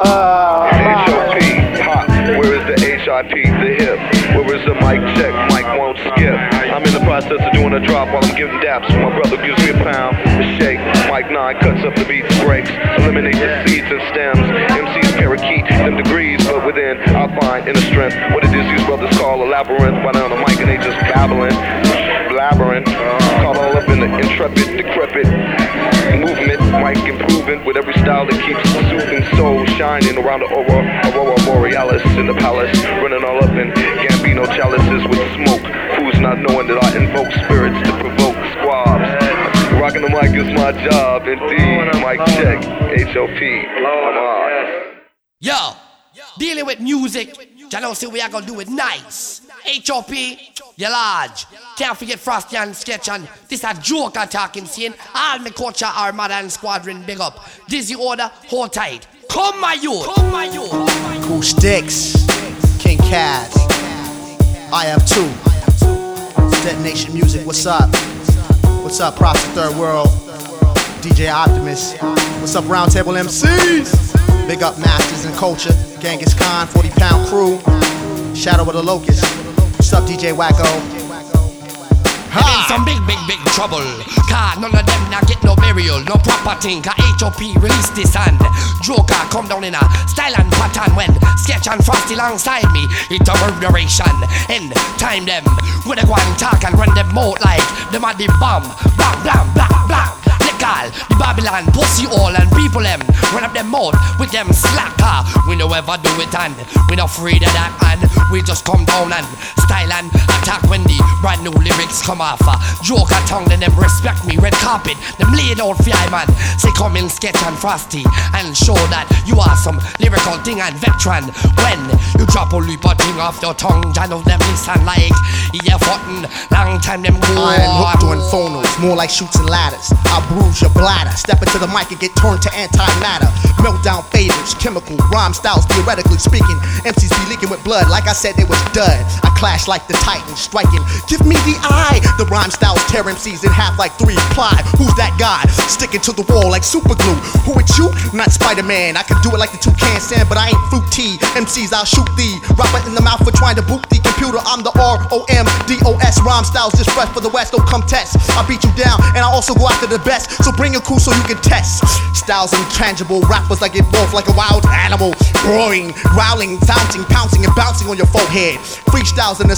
H.O.P. Hot. Where is the H.I.P. the hip? Where is the mic check? Mike won't skip. I'm in the process of doing a drop while I'm giving daps. My brother gives me a pound to shake. Mike 9 cuts up the beats, breaks, eliminate the seeds and stems. MCs parakeet them degrees, but within I'll find inner strength. What it is these brothers call a labyrinth. While on the mic and they just babbling, blabbering. Caught all up in the intrepid, decrepit movement. Mike improving with every style that keeps soothing soul shining around the aurora borealis in the palace, running all up in Gambino chalices with smoke. Who's not knowing that I invoke spirits to provoke squabs. Rocking the mic is my job, indeed. Mike check, H.O.P. I'm on. Yo, dealing with music, you know, see we are gonna do it nice. H.O.P. you large. Can't forget Frosty and Sketch and this a Joker talking scene. All me culture, Armada and Squadron big up. Dizzy Order, hold tight. Come my youth. Come my youth. Cool Sticks, King Kaz, I have 2. Detonation Music, what's up? What's up, Props the Third World, DJ Optimus. What's up, Roundtable MCs? Big up Masters and Culture, Genghis Khan, 40 Pound Crew, Shadow of the Locust. What's up, DJ Wacko? In some big trouble. Cause none of them now get no burial, no proper thing. Cause H.O.P. release this hand. Joker come down in a style and pattern. When Sketch and Frosty alongside me, it's a murderation. In time them, when they go and talk and run them out like them at the bomb. Blam, blam, blam, blam. Legal, the Babylon, pussy all and people them run up them mouth with them slacker. We no ever do it and we not afraid of that and we just come down and style and attack when the brand new lyrics come off. Joker tongue, then them respect me. Red carpet, them laid out for I man. Say come in Sketch and Frosty and show that you are some lyrical thing and veteran. When you drop a leap or thing off your tongue, John of them listen like yeah, button. Long time them go. Iron hook doing phonos, more like shoots and ladders. I bruise your bladder, step into the mic and get turned to antimatter. Melt down faders, chemical rhyme styles, theoretically speaking. MCs be leaking with blood, like I said they was dud. I clash like the Titans, striking. Give me the eye. The rhyme styles tear MCs in half like 3 ply. Who's that guy? Sticking to the wall like super glue. Who it you? Not Spider-Man. I can do it like the Toucan Sam, but I ain't fruity. MCs, I'll shoot thee. Rapper in the mouth for trying to boot the computer. I'm the ROMDOS. Rhyme styles just fresh for the West. Don't come test. I beat you down, and I also go after the best. So bring your crew so you can test. Styles intangible. Rappers like it both like a wild animal. Roaring, growling, bouncing, pouncing, and bouncing on your forehead. Freestyles in the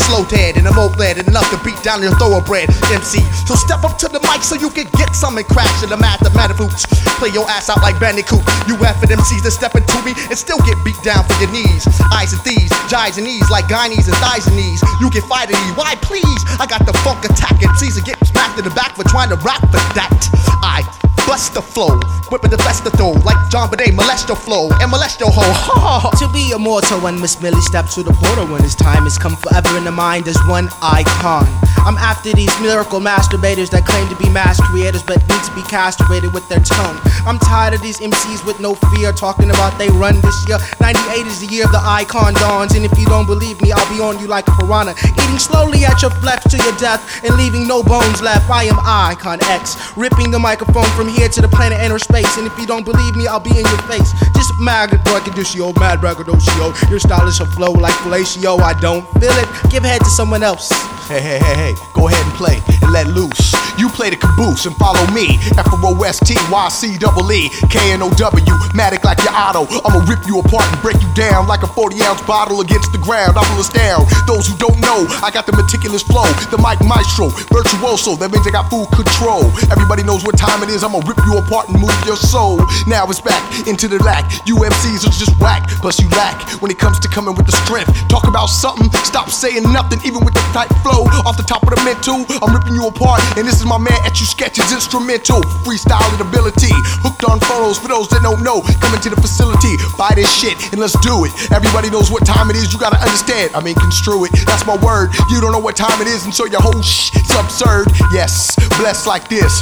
slow dead and a moped and enough to beat down your thoroughbred MC. So step up to the mic so you can get some and crash in the mathematics. Play your ass out like Bandicoot. You effing MCs that step into me and still get beat down for your knees. Eyes and thieves, jives and knees like gynies and thighs and knees. You get fighting me, why please? I got the funk attack MCs and get smacked in the back for trying to rap for that. I bust the flow, whipping the best of throw like John Bonet, molest your flow and molest your hoe. To be immortal when Miss Millie steps to the portal, when his time has come forever in the mind as one icon. I'm after these lyrical masturbators that claim to be mass creators but need to be castrated with their tongue. I'm tired of these MCs with no fear talking about they run this year. 98 is the year of the icon dawns, and if you don't believe me, I'll be on you like a piranha, eating slowly at your flesh to your death and leaving no bones left. I am Icon X, ripping the microphone from here to the planet inner space, and if you don't believe me, I'll be in your face. Just mad braggadocio, mad braggadocio. Your stylish will flow like fellatio. I don't feel it. Give head to someone else. Hey, go ahead and play and let loose. You play the caboose and follow me. FROSTYCEE KNOW, Matic like your auto. I'ma rip you apart and break you down like a 40-ounce bottle against the ground. I will astound those who don't know. I got the meticulous flow, the mic maestro, virtuoso. That means I got full control. Everybody knows what time it is. I'ma rip you apart and move your soul. Now it's back into the lack. You MCs are just whack, plus you lack when it comes to coming with the strength. Talk about something, stop saying nothing, even with the tight flow. Off the top of the mental, I'm ripping you apart, and this is my man Etchu Sketches instrumental, freestyling ability, hooked on photos for those that don't know. Coming to the facility, buy this shit and let's do it. Everybody knows what time it is, you gotta understand. I mean, construe it, that's my word. You don't know what time it is, and so your whole shit's absurd. Yes, blessed like this.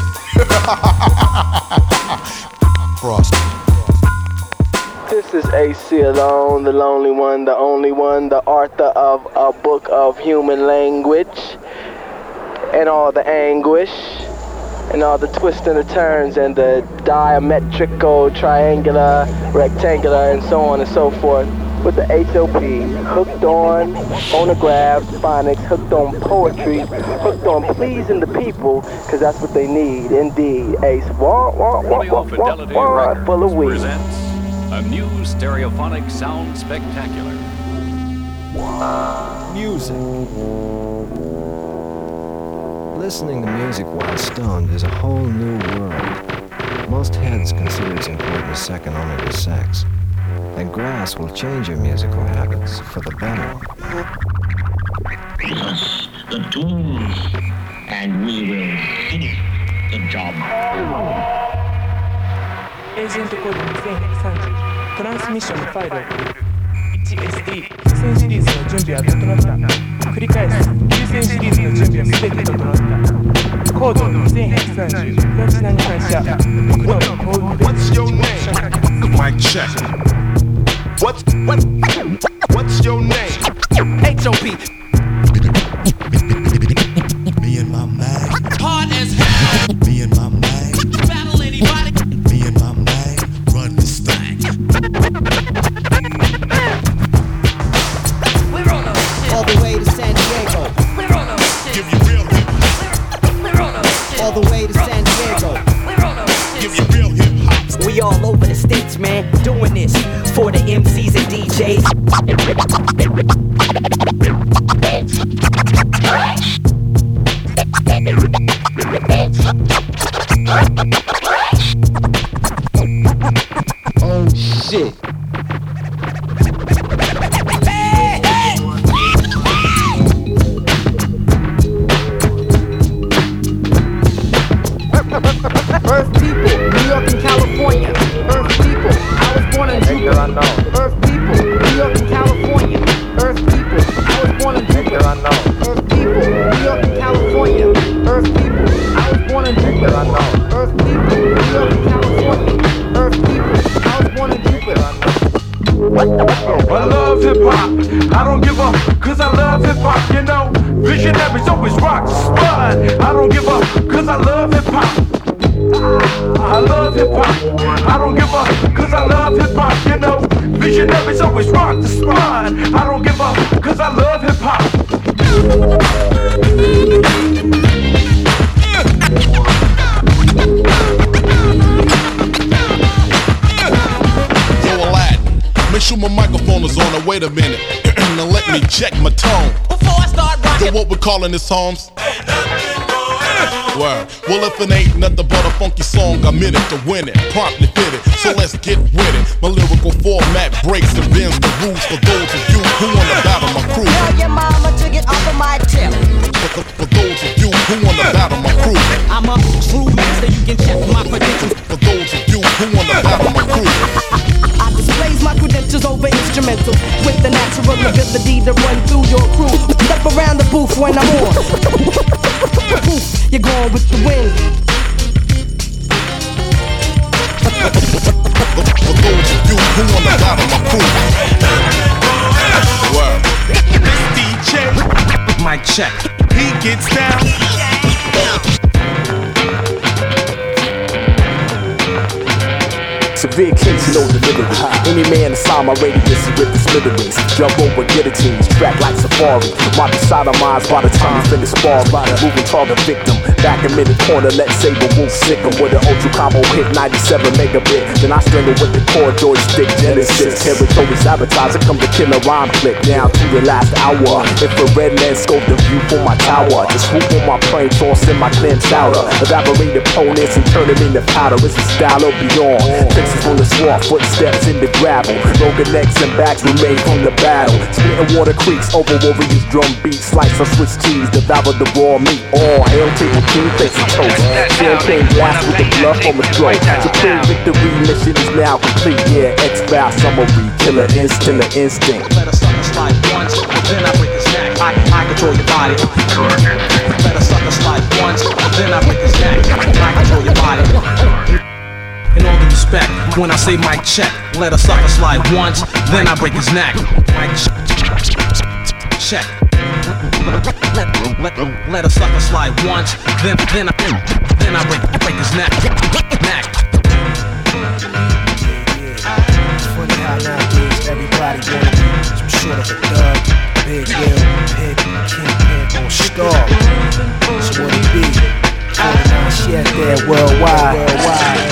Frost. This is AC Alone, the lonely one, the only one, the author of a book of human language, and all the anguish, and all the twists and the turns, and the diametrical, triangular, rectangular, and so on and so forth, with the HOP, hooked on phonographs, phonics, hooked on poetry, hooked on pleasing the people, because that's what they need, indeed. Ace, full of weed. A new stereophonic sound spectacular. Music. Listening to music while stoned is a whole new world. Most heads consider its importance second only to sex. And grass will change your musical habits for the better. Give us the tools, and we will finish the job. エージェントコード2130トランスミッションのファイルを送る 1SD 9000シリーズの準備は整った繰り返す9000シリーズの準備は全て整ったコード2130プラチナに反射僕のコード What's your name? Mic check. What's your name? HOP. Me and my man. Hard as hell. Me and my man. Battle anybody. Me and my man run this thing. We're on those shit. All the way to San Diego. We're on those shit. Give you real hip hop. We're on those shit. All the way to San Diego. We're on those shit. Give you real hip hop. We all over the states, man, doing this for the MCs and DJs. Oh shit. Earth people, New York and California. Earth people, I was born in Jupiter. Earth people, New York and California. Earth people, I was born in Jupiter. Earth people, New York and California. Earth people, I was born in Jupiter. Earth people, New York and California. Earth people, I was born in Jupiter. I love hip hop, I don't give up, cause I love hip hop, you know. Visionaries always rock spud. I don't give up, cause I love hip hop. I love hip hop, I don't give up, cause I love hip hop, you know. Visionaries always rock the spine. I don't give up, cause I love hip hop. Make sure my microphone is on. Wait a minute. Now let me check my tone. Before I start rocking. Yo, what we calling this, Holmes? Word. Well, if it ain't nothing but a funky song, I'm in it to win it, promptly fit it. So let's get with it. My lyrical format breaks and bends the rules for those of you who wanna battle my crew. Tell your mama to get off of my tip. For those of you who wanna battle my crew. I'm a true master, you can check my credentials. For those of you who wanna battle my crew. I displays my credentials over instrumentals with the natural ability to run through your crew. Step around the booth when I'm on. Poof, you're going with the wind. For those of you who wanna battle my crew. Word. This DJ, mic check. He gets down. Severe case, you know delivery. Any man inside my radius is with the smithereens. Jump over guillotines, track like safari. My sodomized by the time you finish sparring. Moving target victim. Back in the corner, let Saber Wolf sick him with an ultra combo hit 97 megabit. Then I strangle with the core joystick Genesis. Territory sabotage, come the killer rhyme click. Down to the last hour. Infrared lens scope the view from my tower. Just swoop on my plane, toss in my clam chowder. Evaporate opponents and turn them into powder. It's a style of beyond. Faces on the swamp, footsteps in the gravel. Broken necks and backs remain from the battle. Spitting water creeks over warriors drum beats. Slice of Swiss cheese, devour the raw meat. All hail to the king, face of toast. Champagne glass with the blood from his throat. Supreme victory mission is now complete. Yeah, X-Bow summary, killer instinct. Let a sucker slide once, then I break his neck. I control your body. Let a sucker slide once, then I break his neck. I control your body. In all due respect, when I say mic check, let a sucker slide once, then I break his neck. Mic check. Let a sucker slide once, then I break his neck. Funny how nowadays everybody wanna be some sort of a thug, big will, pig, kingpin, or star. So what it be? 49 shit there worldwide.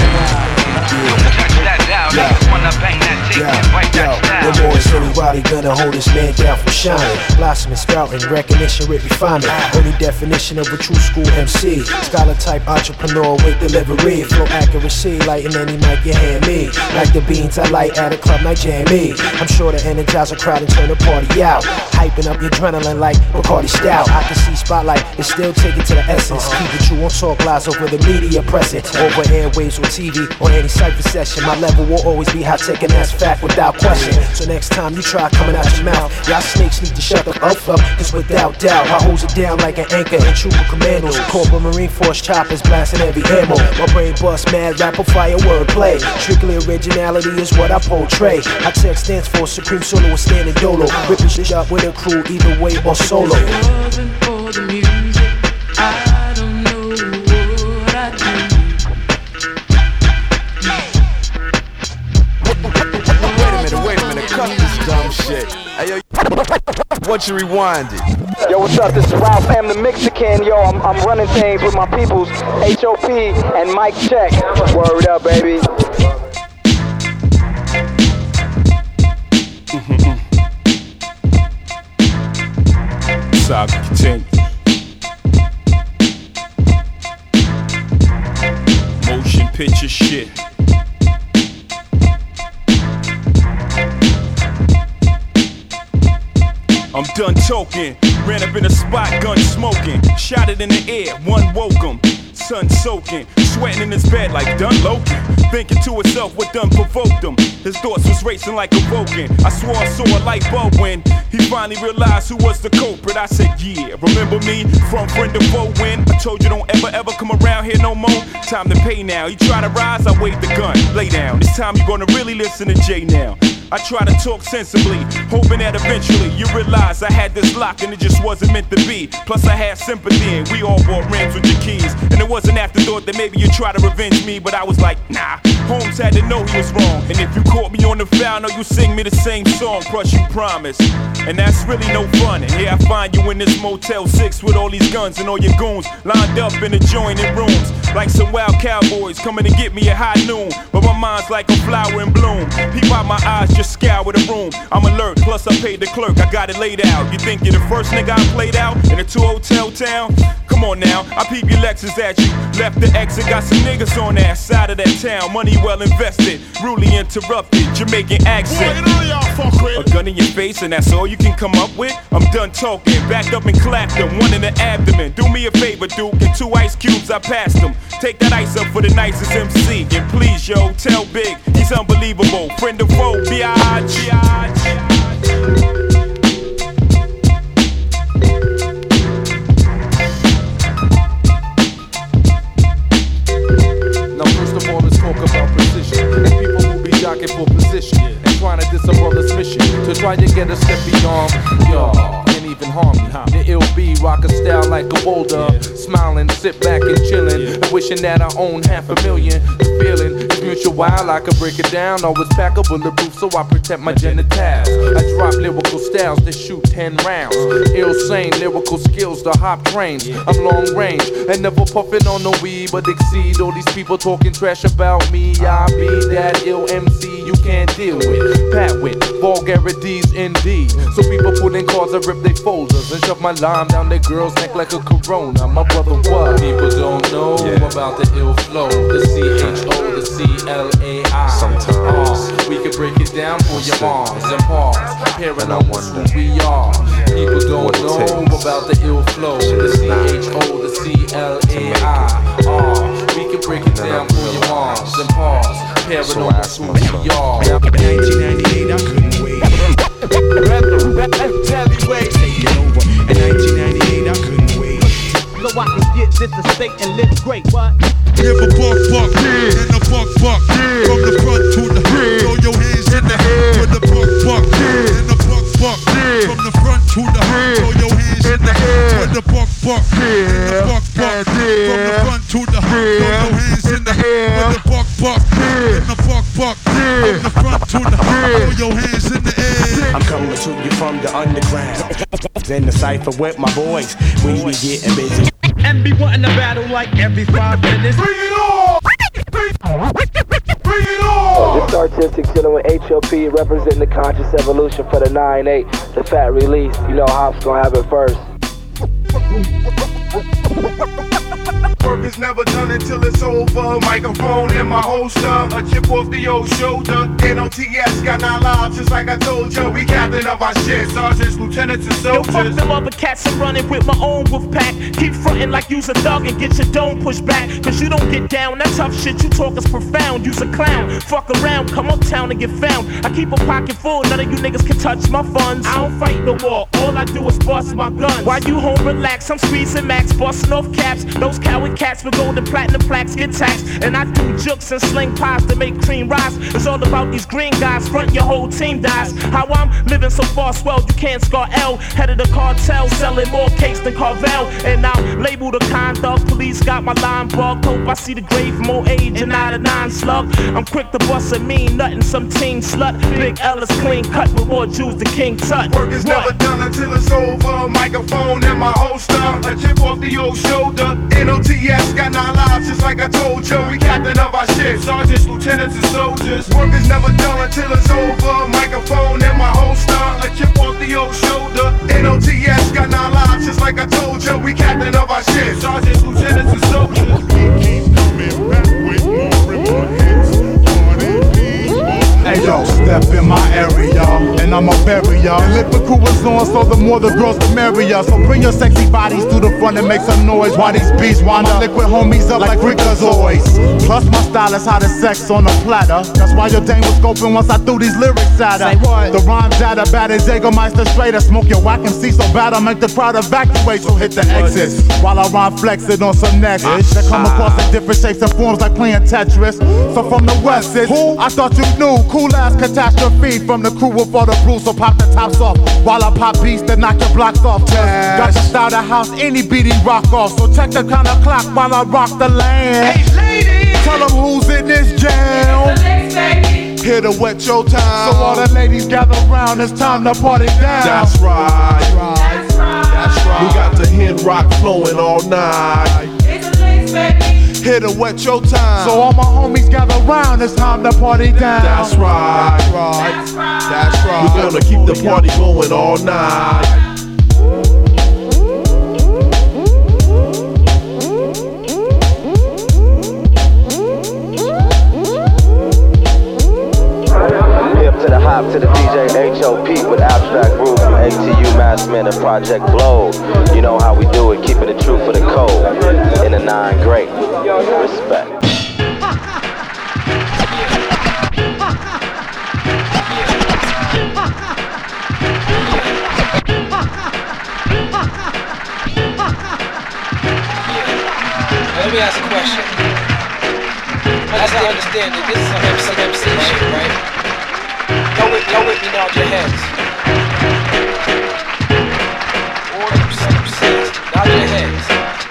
The boys really Roddy gonna hold this man down from shining. Blossoming, sprouting, recognition, with refinement. Only definition of a true school MC. Scholar type entrepreneur with delivery. Flow accuracy, lighting any mic you hand me. Like the beans I light at a club night jam me. I'm sure to energize a crowd and turn the party out. Hyping up your adrenaline like Bacardi Stout. I can see spotlight, it's still taken to the essence. Keep it true on talk lies over the media present. Over airwaves or TV or any cypher session. My level will always be high tech and that's fact without question. So next time you try coming out your mouth, y'all snakes need to shut the f up. Cause without doubt, I holds it down like an anchor and trooper commandos. Corporal Marine Force choppers blasting every ammo. My brain bust mad rapper fire wordplay. Strictly originality is what I portray. High tech stands for Supreme Solo standing dolo. Ripping shit up with a crew either way or solo. Wasn't for the music, I don't know what I'd do. Wait a minute, cut this dumb shit. Hey, yo, once you rewind it. Yo, what's up? This is Ralph M. the Mexican. Yo, I'm running things with my peoples, HOP and Mic Check. Word up, baby. Saga continue. Motion picture shit. I'm done talking, ran up in a spot, gun smoking, shot it in the air, one woke him, sun soaking, sweating in his bed like done Loki, thinking to himself what done provoked him, his thoughts was racing like a Vulcan, I swore I saw a light bulb when he finally realized who was the culprit. I said yeah, remember me, from friend to foe when I told you don't ever come around here no more, time to pay now, you try to rise, I waved the gun, lay down, this time you gonna really listen to Jay now. I try to talk sensibly, hoping that eventually you realize I had this lock and it just wasn't meant to be. Plus I had sympathy and we all bought rims with your keys. And it was an afterthought that maybe you try to revenge me, but I was like, nah, Holmes had to know he was wrong. And if you caught me on the foul, no, you sing me the same song, plus you promise and that's really no fun. And here I find you in this Motel 6 with all these guns and all your goons lined up in adjoining rooms. Like some wild cowboys coming to get me at high noon. But my mind's like a flower in bloom. Peep out my eyes, just scour the room. I'm alert, plus I paid the clerk, I got it laid out. You think you're the first nigga I played out in a 2-hotel town? Come on now, I peep your Lexus at you. Left the exit, got some niggas on that side of that town. Money well invested, rudely interrupted, Jamaican accent. A gun in your face and that's all you can come up with? I'm done talking, backed up and clapped them. One in the abdomen, do me a favor, Duke. And 2 ice cubes, I passed them. Take that ice up for the nicest MC. And please, yo, tell Big, he's unbelievable. Friend of foe, B.I.G. Now first of all, let's talk about precision. And people who be jockeying for position and trying to diss a brother's mission to try to get a step beyond y'all. Even harm me. The ill be rock a style like a boulder, smiling, sit back and chillin', and wishing that I own $500,000. The feeling is mutual while I can break it down. Always pack a bulletproof so I protect my genitals. I drop lyrical styles that shoot 10 rounds. Ill sane lyrical skills to hop trains. I'm long range and never puffin' on no weed, but exceed all these people talking trash about me. I be that ill MC you can't deal with. Pat with vulgarities indeed. So people pull in cards and rip their folders and shove my lime down their girl's neck like a Corona. My brother, what? People don't know about the ill flow, the CHO, the CLAI. Sometimes we can break it down for your moms and paws. Paranormal's who we are. People don't know about the ill flow, the CHO, the CLAI. We can break it down for your moms and paws. Paranormal's who we are. In 1998, I couldn't wait. Taking over. In 1998, I couldn't wait. So I can get this estate and live great. What? Give a buck, and a buck. From the front to the hood, throw your hands in the air. With a buck, and a buck. From the front to the hood, throw your hands in the air. With a buck, and a buck. From the front to the hood, throw your hands in the air. With a buck, and a buck. From the front to the hood, throw your hands in the air. I'm coming to you from the underground. In the cypher with my boys, we be getting busy. And be wanting to battle like every 5 minutes. Bring it on! Bring it on! This artistic chillin' with HOP representing the conscious evolution for the 9-8, the fat release. You know Hop's gonna have it first. Work is never done until it's over. Microphone in my holster, a chip off the old shoulder. NOTS got 9 lives, just like I told you. We captain of our shit, sergeants, lieutenants, and soldiers. Yo, fuck them other cats, I'm running with my own wolf pack. Keep frontin' like you's a thug and get your dome pushed back. Cause you don't get down, that tough shit you talk is profound. You's a clown, fuck around, come uptown and get found. I keep a pocket full, none of you niggas can touch my funds. I don't fight no war, all I do is bust my guns. While you home relax, I'm squeezing max, busting off caps. Those coward cats with gold and platinum plaques get taxed. And I do jokes and sling pies to make cream rise. It's all about these green guys, front your whole team dies. How I'm living so far swelled, you can't scar L. Head of the cartel, selling more cakes than Carvel. And I'm labeled a kind thug, police got my line bugged. Hope I see the grave, more age and not a 9 slug. I'm quick to bust a mean nut and some teen slut. Big L is clean cut with more Jews than King Tut. Work is never done until it's over. Microphone in my holster, a chip off the old shoulder. NOTS got 9 lives, just like I told you. We captain of our ship, sergeants, lieutenants, and soldiers. Work is never done until it's over. Microphone in my holster, a chip off the old shoulder. NOTS got 9 lives, just like I told you. We captain of our ship, sergeants, lieutenants, and soldiers. We keep coming back with more river hits. Hey yo, step in my area, and I'ma bury ya. And liquid crew is on, so the more the girls the merrier. So bring your sexy bodies to the front and make some noise while these beats wind up. Liquid homies up like Freakazoids. Plus my style is how to sex on a platter. That's why your dame was scoping once I threw these lyrics at her. The rhyme data bad as Jägermeister straighter. Smoke your whack MC so bad I make the crowd evacuate. So hit the exits while I rhyme flexing on some nexus that come across in different shapes and forms like playing Tetris. So from the west is who? I thought you knew. Cool ass catastrophe from the crew with all the brews. So pop the tops off while I pop beats that knock your blocks off. Got to style the house any beat he rock off. So check the kind of clock while I rock the land. Hey ladies, tell them who's in this jam. Here to wet your time. So all the ladies gather round, it's time to party down. That's right. We got the hit rock flowing all night. Here to wet your time. So all my homies gather round, it's time to party down. That's right. That's right. We're gonna keep the party going all night. To the hop to the DJ HOP with Abstract Groove from ATU Massman and Project Blow. You know how we do it, keeping it true for the code. In the 9 great. Respect. Let me ask a question. As I understand it, this is some MC shit, right? Don't with me, nod your heads. Nod your heads.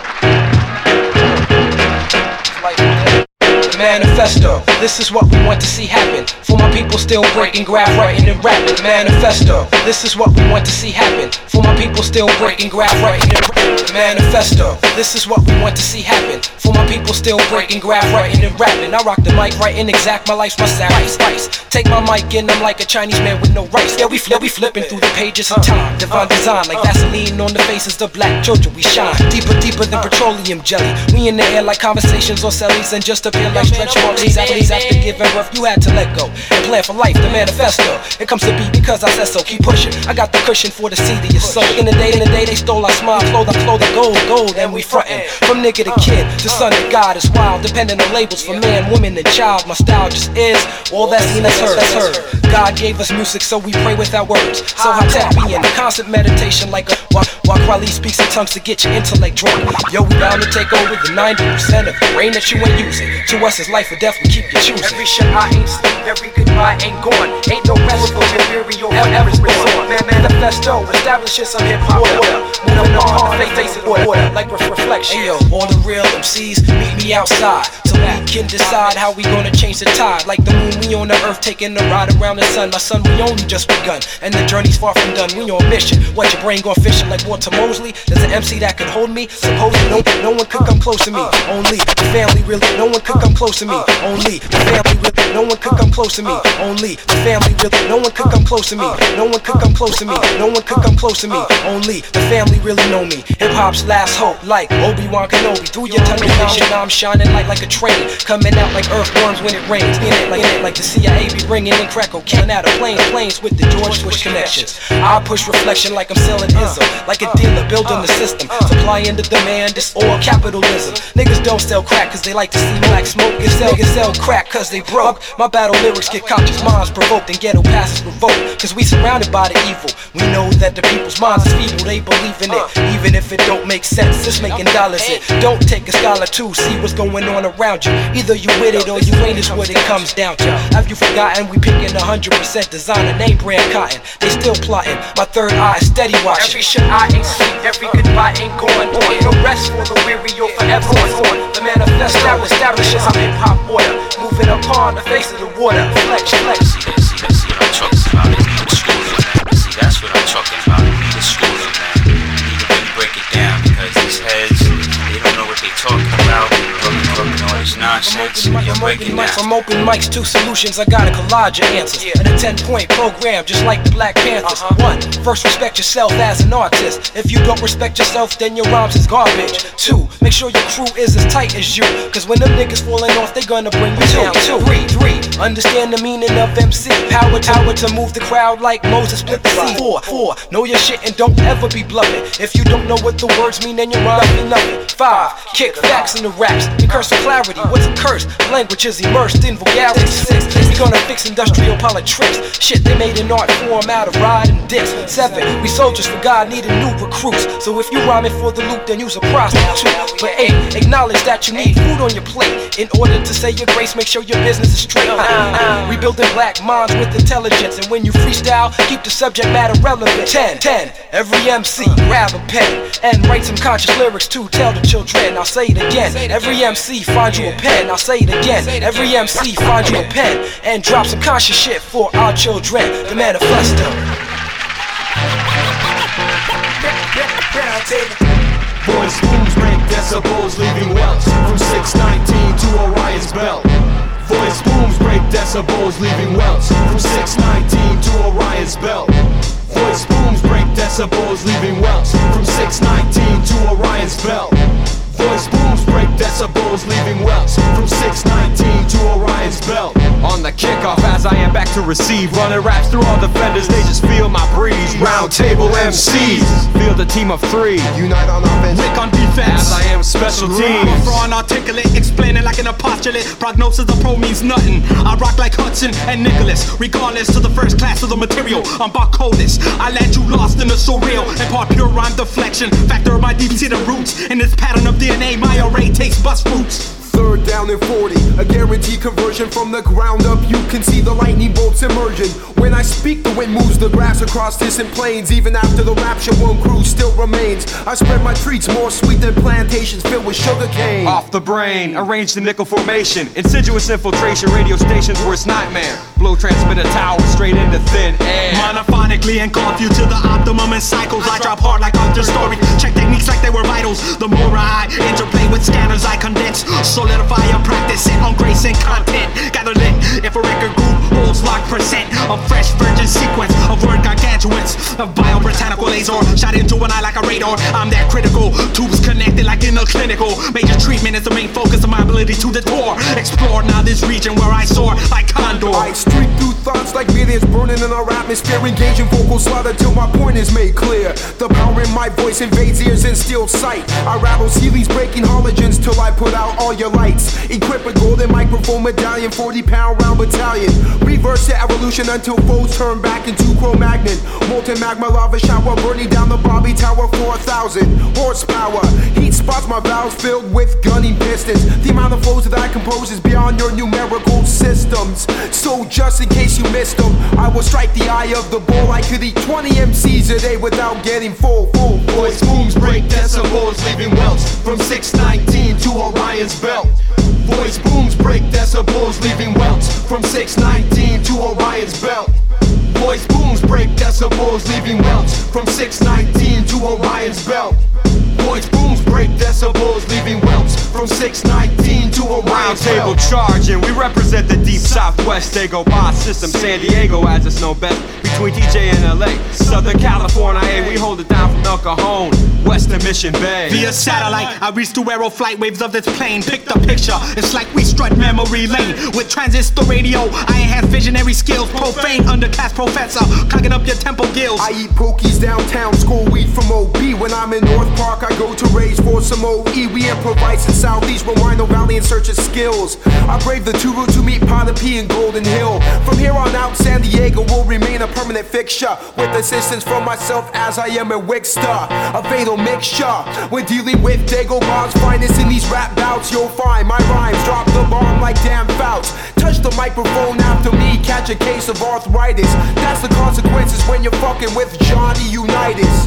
The manifesto, this is what we want to see happen. For my people still breaking, graph writing and rapping. Manifesto, this is what we want to see happen. For my people still breaking, graph writing and rapping. Manifesto, this is what we want to see happen. For my people still breaking, graph writing and rapping. I rock the mic, writing exact, my life's my sacrifice. Take my mic and I'm like a Chinese man with no rice. Yeah, we flipping through the pages of time. Divine design, like Vaseline on the faces of black children. We shine deeper than petroleum jelly. We in the air like conversations on cellies and just appear like stretch marks. Exactly after giving birth, you had to let go and plan for life. The manifesto, it comes to be because I said so. Keep pushing. I got the cushion for the seed of your soul. In the day, they stole our smile, clothes, gold, and we frontin'. From nigga to kid, to son to God is wild. Depending on labels for man, woman, and child. My style just is all that's seen as heard. God gave us music, so we pray without words. So I tap me in constant meditation like a while Crowley speaks in tongues to get your intellect drunk. Yo, we bound to take over the 90% of the brain that you ain't using. To us, it's life or death, we keep you choosing. Every shot I ain't sleep, every goodbye ain't gone. Ain't no rest for Imperial forever's born. Manifesto establishes some hip-hop order. Moving on, the face of order, like reflection. Hey yo, all the real MCs, meet me outside. So we can decide how we gonna change the tide. Like the moon, we on the earth, taking a ride around the sun. My son, we only just begun, and the journey's far from done. We on mission. What, your brain going fishing like Walter Mosley? There's an MC that could hold me. Supposedly, no one could come close to me. Only the family really. No one could come close to me. Only the family really. No one could come close to me. Only the family really. No one could come close to me. No one could come close to me. No one could come close to me. Only the family really know me. Hip hop's last hope, like Obi-Wan Kenobi. Through your tunnel vision, I'm shining like a train, coming out like earthworms when it rains. In it like the CIA be bringing in crack cocaine out of planes with the George Bush connections. I push reflection like I'm selling Izzo, like a dealer building the system. Supply and the demand, it's all capitalism. Niggas don't sell crack cause they like to see black smoke. Niggas sell crack cause they broke. My battle lyrics get conscious minds provoked and ghetto passes revoked. Cause we surrounded by the evil. We know that the people's minds is feeble, they believe in it. Even if it don't make sense, it's making dollars it. Don't take a scholar to see what's going on around you. Either you with it or you ain't is what it comes down to. Have you forgotten we picking 100% designer name brand cotton? They still plotting, my third eye is steady watching. Every shit I ain't sleep, every goodbye ain't going on. No rest for the weary or forever on. The manifesto establishes some hip hop order. Moving upon the face of the water. Flex. See what I'm talking about. See, that's what I'm talking about. The schooling, man. You can really break it down because these heads, they don't know what they talking about. Talking all this nonsense. From open mics to solutions, I got a collage of answers. And a 10-point program, just like the Black Panthers. 1. First, respect yourself as an artist. If you don't respect yourself, then your rhymes is garbage. 2. Make sure your crew is as tight as you. Cause when them niggas falling off, they gonna bring you down. 3. Understand the meaning of MC. Power to move the crowd like Moses split the sea. 4. Know your shit and don't ever be bluffing. If you don't know what the words mean, then your rhyme mean nothing. 5. Kick facts in the raps. And curse for clarity. What's a curse? Language is immersed in vulgarity. 6. We gonna fix industrial politics. Shit, they made an art form out of riding dicks. 7. We soldiers for God needing new recruits. So if you rhyming for the loot, then you's a prostitute. But 8. Acknowledge that you need food on your plate. In order to say your grace, make sure your business is straight. Rebuilding black minds with intelligence. And when you freestyle, keep the subject matter relevant. 10. Every MC, grab a pen and write some conscious lyrics to tell the children. I'll say it again. Every MC, find you a pen then, I'll say it again. Every MC find you a pen and drop some conscious shit for our children. The manifesto. Voice booms break decibels, leaving welts from 619 to Orion's belt. Voice booms break decibels, leaving welts from 619 to Orion's belt. Voice booms break decibels, leaving welts from 619 to Orion's belt. Voice booms break decibels, leaving welts from 619 to Orion's belt. On the kickoff, as I am back to receive, running raps through all defenders, they just feel my breeze. Round table MCs, field a team of 3, unite on offense, Rick on defense, as I am special teams. I'm a fraud articulate, explaining like an apostolate. Prognosis of pro means nothing. I rock like Hudson and Nicholas, regardless to the first class of the material. I'm Barcodus, I land you lost in the surreal, impart pure rhyme deflection, factor my deep-seated roots in this pattern of DNA. My array takes bust fruits. Third down and 40, a guaranteed conversion from the ground up. You can see the lightning bolts emerging. When I speak, the wind moves the grass across distant plains. Even after the rapture, one crew still remains. I spread my treats more sweet than plantations filled with sugar cane. Off the brain, arranged in nickel formation. Insidious infiltration, radio stations worst nightmare. Blow transmitter tower straight into thin air. Monophonically engulf you to the optimum in cycles. I drop hard like other stories. Check techniques like they were vitals. The more I interplay with scanners, I condense. Solidify and practice it on grace and content. Gather lit if a record group holds locked percent of fresh virgin sequence of word gargantuans of bio-botanical laser shot into an eye like a radar. I'm that critical, tubes connected like in a clinical. Major treatment is the main focus of my ability to detour. Explore now this region where I soar like condor. I streak through thoughts like millions burning in our atmosphere, engaging vocal slaughter till my point is made clear. The power in my voice invades ears and steals sight. I rattle ceilings, breaking halogens till I put out all your lights. Equipped with golden microphone medallion, 40-pound round battalion. Reverse the evolution until foes turn back into Cro-Magnon. Molten magma lava shower burning down the Bobby Tower. 4,000 horsepower. Heat spots my valves filled with gunning pistons. The amount of flows that I compose is beyond your numerical systems. So just in case you missed them, I will strike the eye of the bull. I could eat 20 MCs a day without getting full. Voice booms break decibels, leaving welts from 619 to Orion's belt. Voice booms break decibels, leaving welts from 619 to Orion's belt. Voice booms break decibels, leaving welts from 619 to Orion's belt. Voice booms break decibels, leaving welts from 619 to Orion's Round table charging, we represent the deep southwest. They go by system, San Diego as it's known best. Between DJ and LA, Southern California, hey, we hold it down from El Cajon, Western Mission Bay. Via satellite, I reach through aero flight waves of this plane. Pick the picture, it's like we strut memory lane. With transistor radio, I enhance visionary skills. Profane underclass professor, clogging up your temple gills. I eat pokies downtown, score weed from OB. When I'm in North Park, I go to Rage for some OE. We improvise in Southeast Rwino Valley in search of skills. I brave the Turu to meet Potter P and Golden Hill. From here on out, San Diego will remain a permanent fixture. With assistance from myself as I am a Wixstar. A fatal mixture. When dealing with Dagobar's finest in these rap bouts, you'll find my rhymes drop the bomb like damn fouts. Touch the microphone after me, catch a case of arthritis. That's the consequences when you're fucking with Johnny Unitas.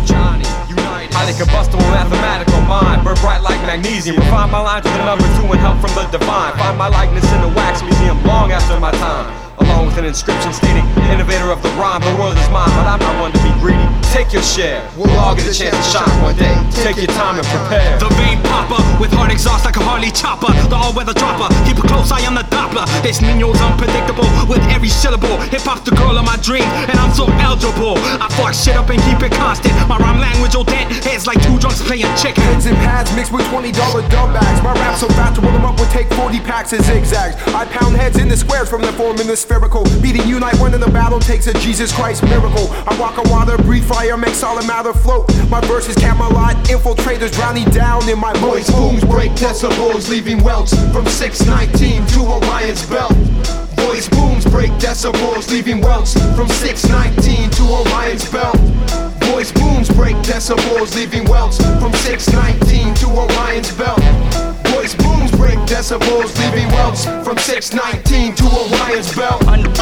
Highly combustible mathematical mind, burn bright like magnesium. Refine my line to the number 2 and help from the divine. Find my likeness in the wax museum long after my time. Along with an inscription stating, innovator of the rhyme, the world is mine, but I'm not one to be greedy. Take your share, we'll all get a chance to shine one day. Take your time and prepare. The vein popper, with heart exhaust like a Harley chopper. The all-weather dropper, keep it close, I am the Doppler. This Nino's unpredictable, with every syllable. Hip-hop's the girl of my dreams, and I'm so eligible. I fuck shit up and keep it constant. My rhyme language will dent heads like 2 drunks playing chicken. Heads and pads mixed with $20 dumb bags. My rap so fast to roll them up would take 40 packs of zigzags. I pound heads into squares from the form in the spherical. Beating unite when in the battle takes a Jesus Christ miracle. I walk on water, breathe fire, make solid matter float. My verses Camelot, infiltrators drowning down in my voice. Booms break decibels, leaving welts from 619 to Orion's belt. Voice booms break decibels, leaving welts from 619 to Orion's belt. Voice booms break decibels, leaving welts from 619 to Orion's belt. Voice booms break decibels, leaving welts from 619 to Orion's belt.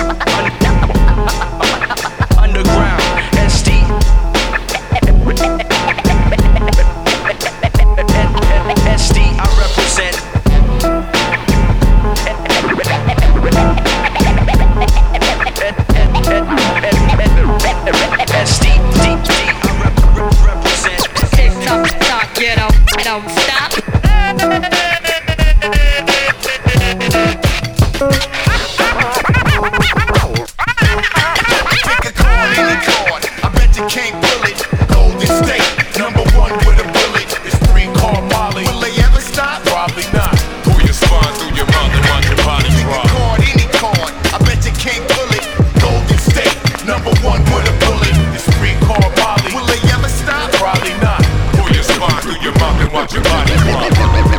Underground, SD. SD, I represent. you can't pull it. Golden State, #1 with a bullet. It's 3-car Molly. Will they ever stop? Probably not. Pull your spine through your mouth and watch your body drop. Any card, I bet you can't pull it. Golden State, #1 with a bullet. It's 3-car Molly. Will they ever stop? Probably not. Pull your spine through your mouth and watch your body drop.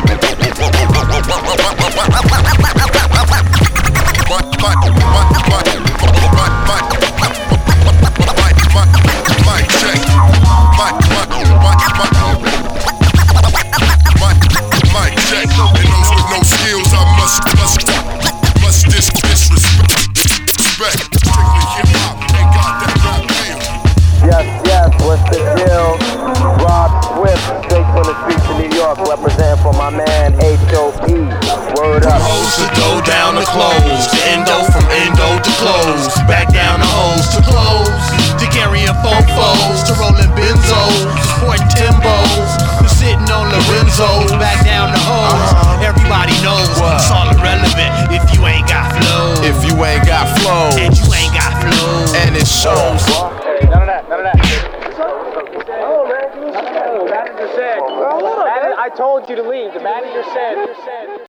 Yes, what's the deal? Rob Swift, straight from the streets of New York, representing for my man H.O.P. Word up. Hoes to go down to clothes, to endo from endo to clothes, back down to hoes to clothes, to carrying fofos, to rolling benzos, to sporting Timbos, to sitting on Lorenzos, back down to hoes. Everybody knows it's all irrelevant if you ain't got flow. If you ain't got flow, and you ain't got flow, and it shows. None of that. Oh, man, the manager said. I told you to leave. The manager said.